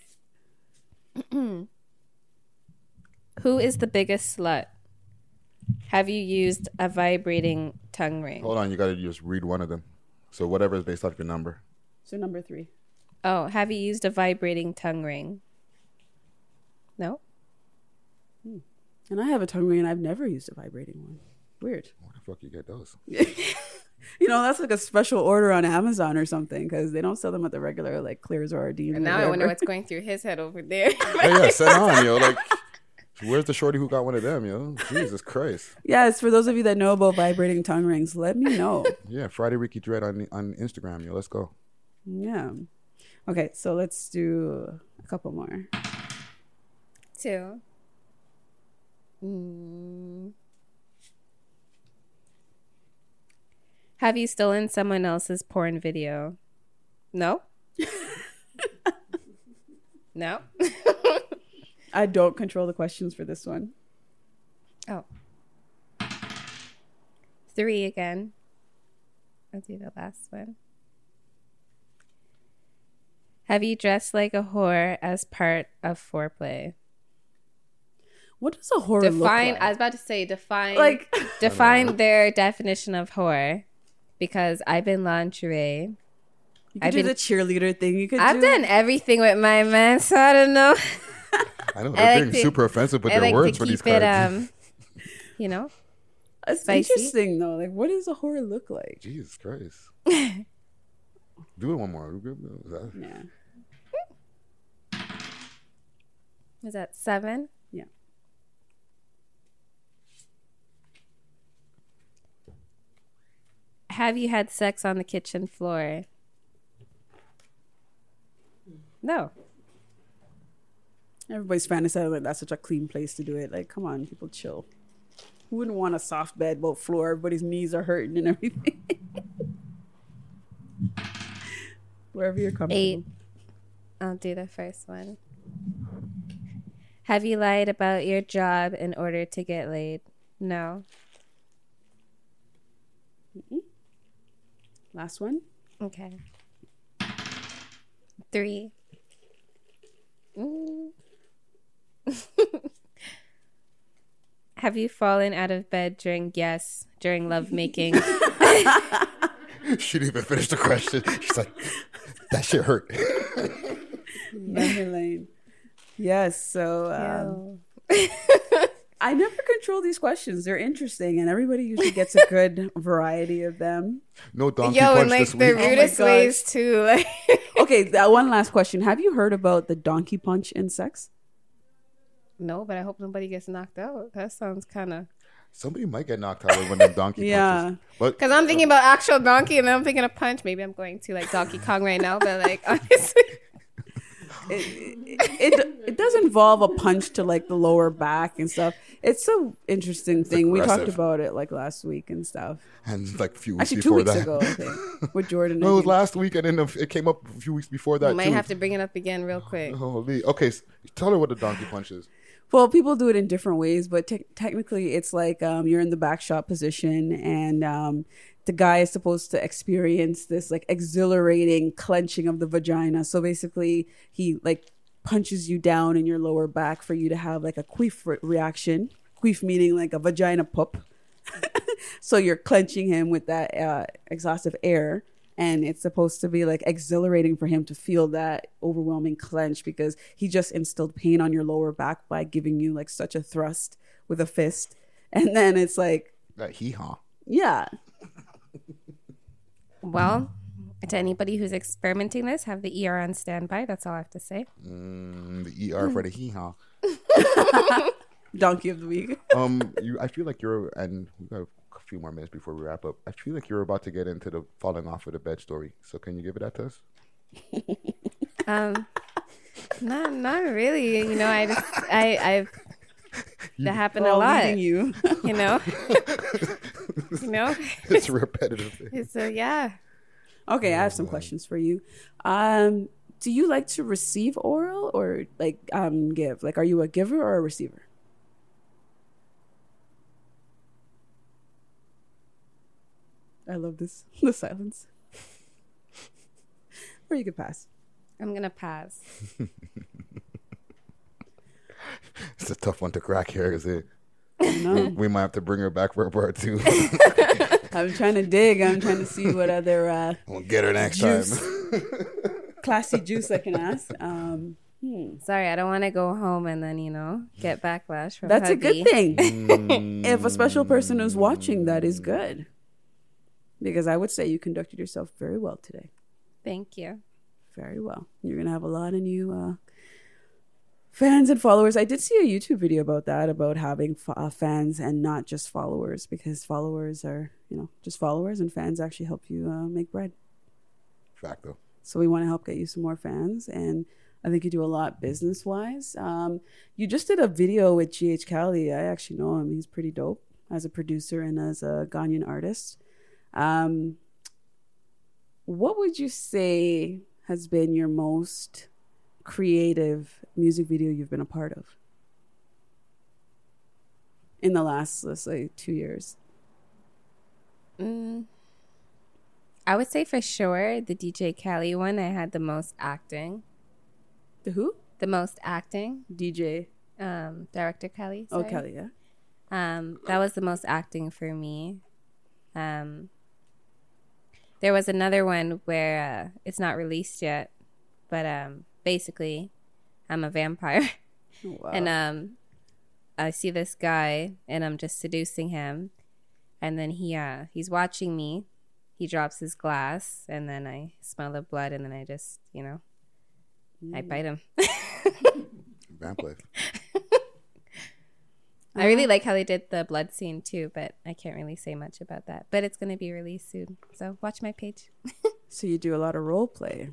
Who is the biggest slut? Have you used a vibrating tongue ring? Hold on, you gotta just read one of them. So whatever is based off your number. So number 3. Oh, have you used a vibrating tongue ring? No? And I have a tongue ring, and I've never used a vibrating one. Weird. Where the fuck you get those? You know, that's like a special order on Amazon or something, because they don't sell them at the regular like Clears or Ardeen. And now I wonder what's going through his head over there. Hey, yeah, send on, yo. Like, where's the shorty who got one of them, yo? Jesus Christ. Yes, for those of you that know about vibrating tongue rings, let me know. Yeah, Friday Ricky Dread on Instagram, yo. Let's go. Yeah. Okay, so let's do a couple more. 2. Have you stolen someone else's porn video? No? No? I don't control the questions for this one. Oh. 3 again. I'll do the last one. Have you dressed like a whore as part of foreplay? What does a whore look like? I was about to say define Like- define their definition of whore, because I've been lingerie. You could do the cheerleader thing. You could. I've done everything with my man, so I don't know. I know they're being super offensive with their words for these cards. You know, it's spicy. interesting though. Like, what does a whore look like? Jesus Christ. Do it one more. Yeah. Is that 7? Yeah. Have you had sex on the kitchen floor? No. Everybody's fantasizing like that's such a clean place to do it. Like, come on, people, chill. Who wouldn't want a soft bed, both floor? Everybody's knees are hurting and everything. Wherever you're comfortable. 8. I'll do the first one. Have you lied about your job in order to get laid? No. Last one. Okay. 3. Have you fallen out of bed during lovemaking? She didn't even finish the question. She's like, that shit hurt. Memory lane. Yes. So I never control these questions. They're interesting, and everybody usually gets a good variety of them. No donkey punch and like this the week. rudest ways too. Like, Okay, that one last question. Have you heard about the donkey punch in sex? no, but I hope nobody gets knocked out. That sounds kind of. Somebody might get knocked out when the donkey punches. But Because I'm thinking about actual donkey, and then I'm thinking of punch. Maybe I'm going to like Donkey Kong right now, but like honestly. It does involve a punch to like the lower back and stuff. It's an interesting thing. We talked aggressive. about it like last week and stuff. and like a few weeks Actually, 2 before weeks that. ago, I think, with Jordan. No, it and was you. last week, and then it came up a few weeks before that I might too. have to bring it up again real quick. Holy. Okay, tell her what the donkey punch is. Well, people do it in different ways, but technically, it's like you're in the back shot position, and the guy is supposed to experience this like exhilarating clenching of the vagina. So basically, he like punches you down in your lower back for you to have like a queef reaction. Queef meaning like a vagina pup. So you're clenching him with that exhaustive air. And it's supposed to be like exhilarating for him to feel that overwhelming clench because he just instilled pain on your lower back by giving you like such a thrust with a fist. And then it's like, That hee-haw. yeah. Well, to anybody who's experimenting this, have the ER on standby. That's all I have to say. The ER for the hee-haw. Donkey of the week. I feel like you're, and we got a few more minutes before we wrap up. I feel like you're about to get into the falling off of the bed story. So can you give it that to us? Not really. You know, I've that happened a All lot. leading you. You know, you know. It's repetitive. It's yeah. Okay, I have some questions for you. Do you like to receive oral or like give? Like, are you a giver or a receiver? I love this. The silence. Or you could pass. I'm gonna pass. It's a tough one to crack here, is it? No. We might have to bring her back for a part two. I'm trying to dig. I'm trying to see what other We'll get her next juice, time. classy juice I can ask. Sorry, I don't want to go home and then get backlash from. That's hubby. a good thing. If a special person is watching, that is good. Because I would say you conducted yourself very well today. Thank you. Very well. You're going to have a lot of new fans and followers. I did see a YouTube video about that, about having fans and not just followers, because followers are, just followers, and fans actually help you make bread. Fact, though. So we want to help get you some more fans, and I think you do a lot business-wise. You just did a video with GH Cali. I actually know him. He's pretty dope as a producer and as a Ghanaian artist. What would you say has been your most creative music video you've been a part of in the last, let's say, 2 years? I would say for sure the DJ Khaled one. I had the most acting. The who? The most acting. DJ. Director Khaled. Oh, sorry. Kelly, yeah. That was the most acting for me. There was another one where it's not released yet, but basically I'm a vampire. Oh, wow. And I see this guy and I'm just seducing him, and then he's watching me. He drops his glass, and then I smell the blood, and then I just I bite him. Vampire. I really like how they did the blood scene too, but I can't really say much about that. But it's going to be released soon, so watch my page. So you do a lot of role play.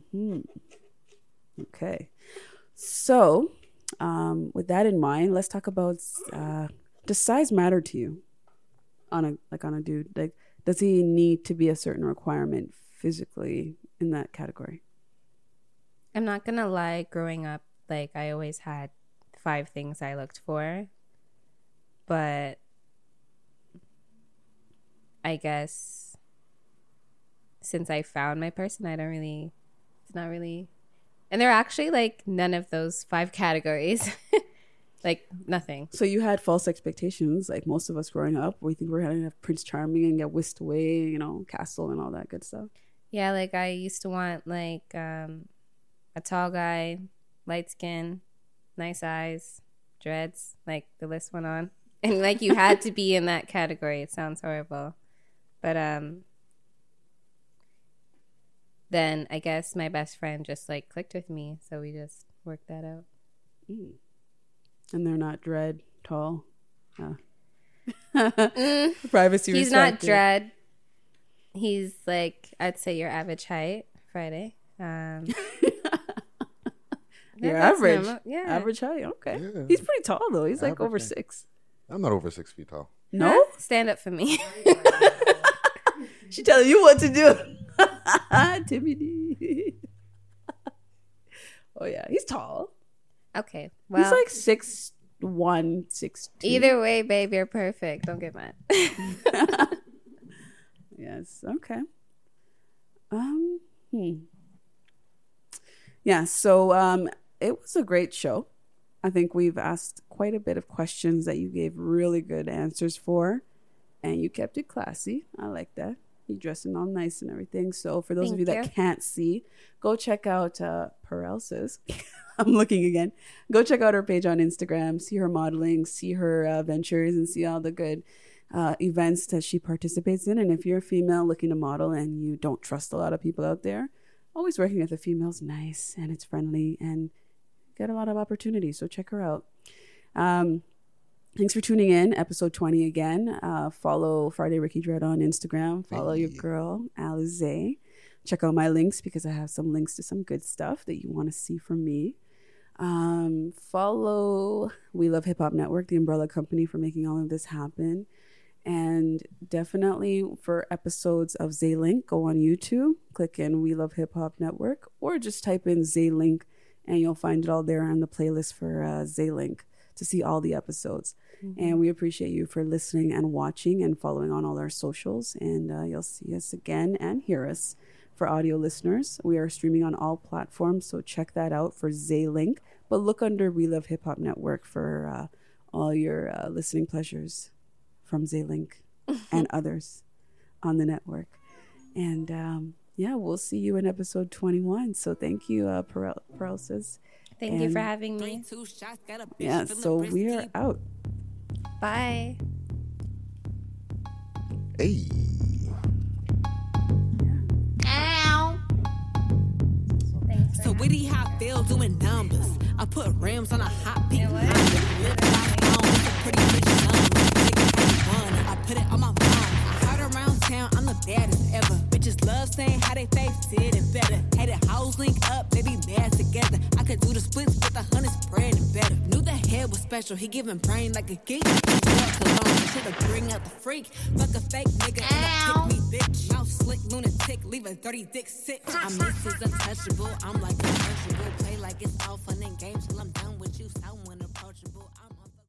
Okay. So with that in mind, let's talk about does size matter to you on a dude? Like, does he need to be a certain requirement physically in that category? I'm not going to lie, growing up, like I always had 5 things I looked for. But I guess since I found my person, it's not really, and they're actually like none of those 5 categories. Like nothing. So you had false expectations, like most of us growing up. We think we're gonna have Prince Charming and get whisked away, you know, castle and all that good stuff. Yeah, like I used to want like a tall guy, light skin, nice eyes, dreads. Like the list went on, and like you had to be in that category. It sounds horrible, but then I guess my best friend just like clicked with me, so we just worked that out. And they're not dread tall. Mm. Privacy. He's not respected. dread. He's like, I'd say your average height, Friday. Your that's average. normal. Yeah. Average height. Okay. Yeah. He's pretty tall though. He's like Average over height. 6. I'm not over 6 feet tall. No? Stand up for me. She telling you what to do. Timmy D. Oh yeah, he's tall. Okay. Well, He's like 6'1", 6'2". either way, babe, you're perfect. Don't get mad. Yes. Okay. Yeah. So it was a great show. I think we've asked quite a bit of questions that you gave really good answers for, and you kept it classy. I like that. You dressing all nice and everything. So for those of you Thank that you. can't see, go check out Perelsa's. I'm looking again. Go check out her page on Instagram. See her modeling. See her ventures, and see all the good events that she participates in. And if you're a female looking to model and you don't trust a lot of people out there, always working with a female is nice and it's friendly and get a lot of opportunities. So check her out. Thanks for tuning in. Episode 20 again. Follow Friday Ricky Dread on Instagram. Follow your girl, Alize. Check out my links because I have some links to some good stuff that you want to see from me. Follow We Love Hip Hop Network, the umbrella company for making all of this happen. And definitely for episodes of Zaylink, go on YouTube, click in We Love Hip Hop Network, or just type in Zaylink and you'll find it all there on the playlist for Zaylink to see all the episodes. And we appreciate you for listening and watching and following on all our socials. And you'll see us again and hear us for audio listeners. We are streaming on all platforms, so check that out for Zaylink. But look under We Love Hip Hop Network for all your listening pleasures from Zaylink and others on the network. And yeah, we'll see you in episode 21. So thank you, Perelsa's. Thank you for having me. Yeah, so we are out. Bye. Hey. So witty how I feel doing numbers. I put rims on a hot pink Honda. Lip gloss on with a pretty bitch summer. Nigga ain't wanna. I put it on my mama. I heard around town I'm the baddest ever. Bitches love saying how they face it and better. Had it hoes link up, they be mad together. I could do the splits with 100 spread and better. Knew the head was special, he giving brain like a geek. Should've bring out the freak. Fuck a fake nigga and a pick me bitch. Mouth slick, lunatic, leaving 30 dicks sick. I'm Mrs. Untouchable, I'm like untouchable. Play like it's all fun and games till I'm done.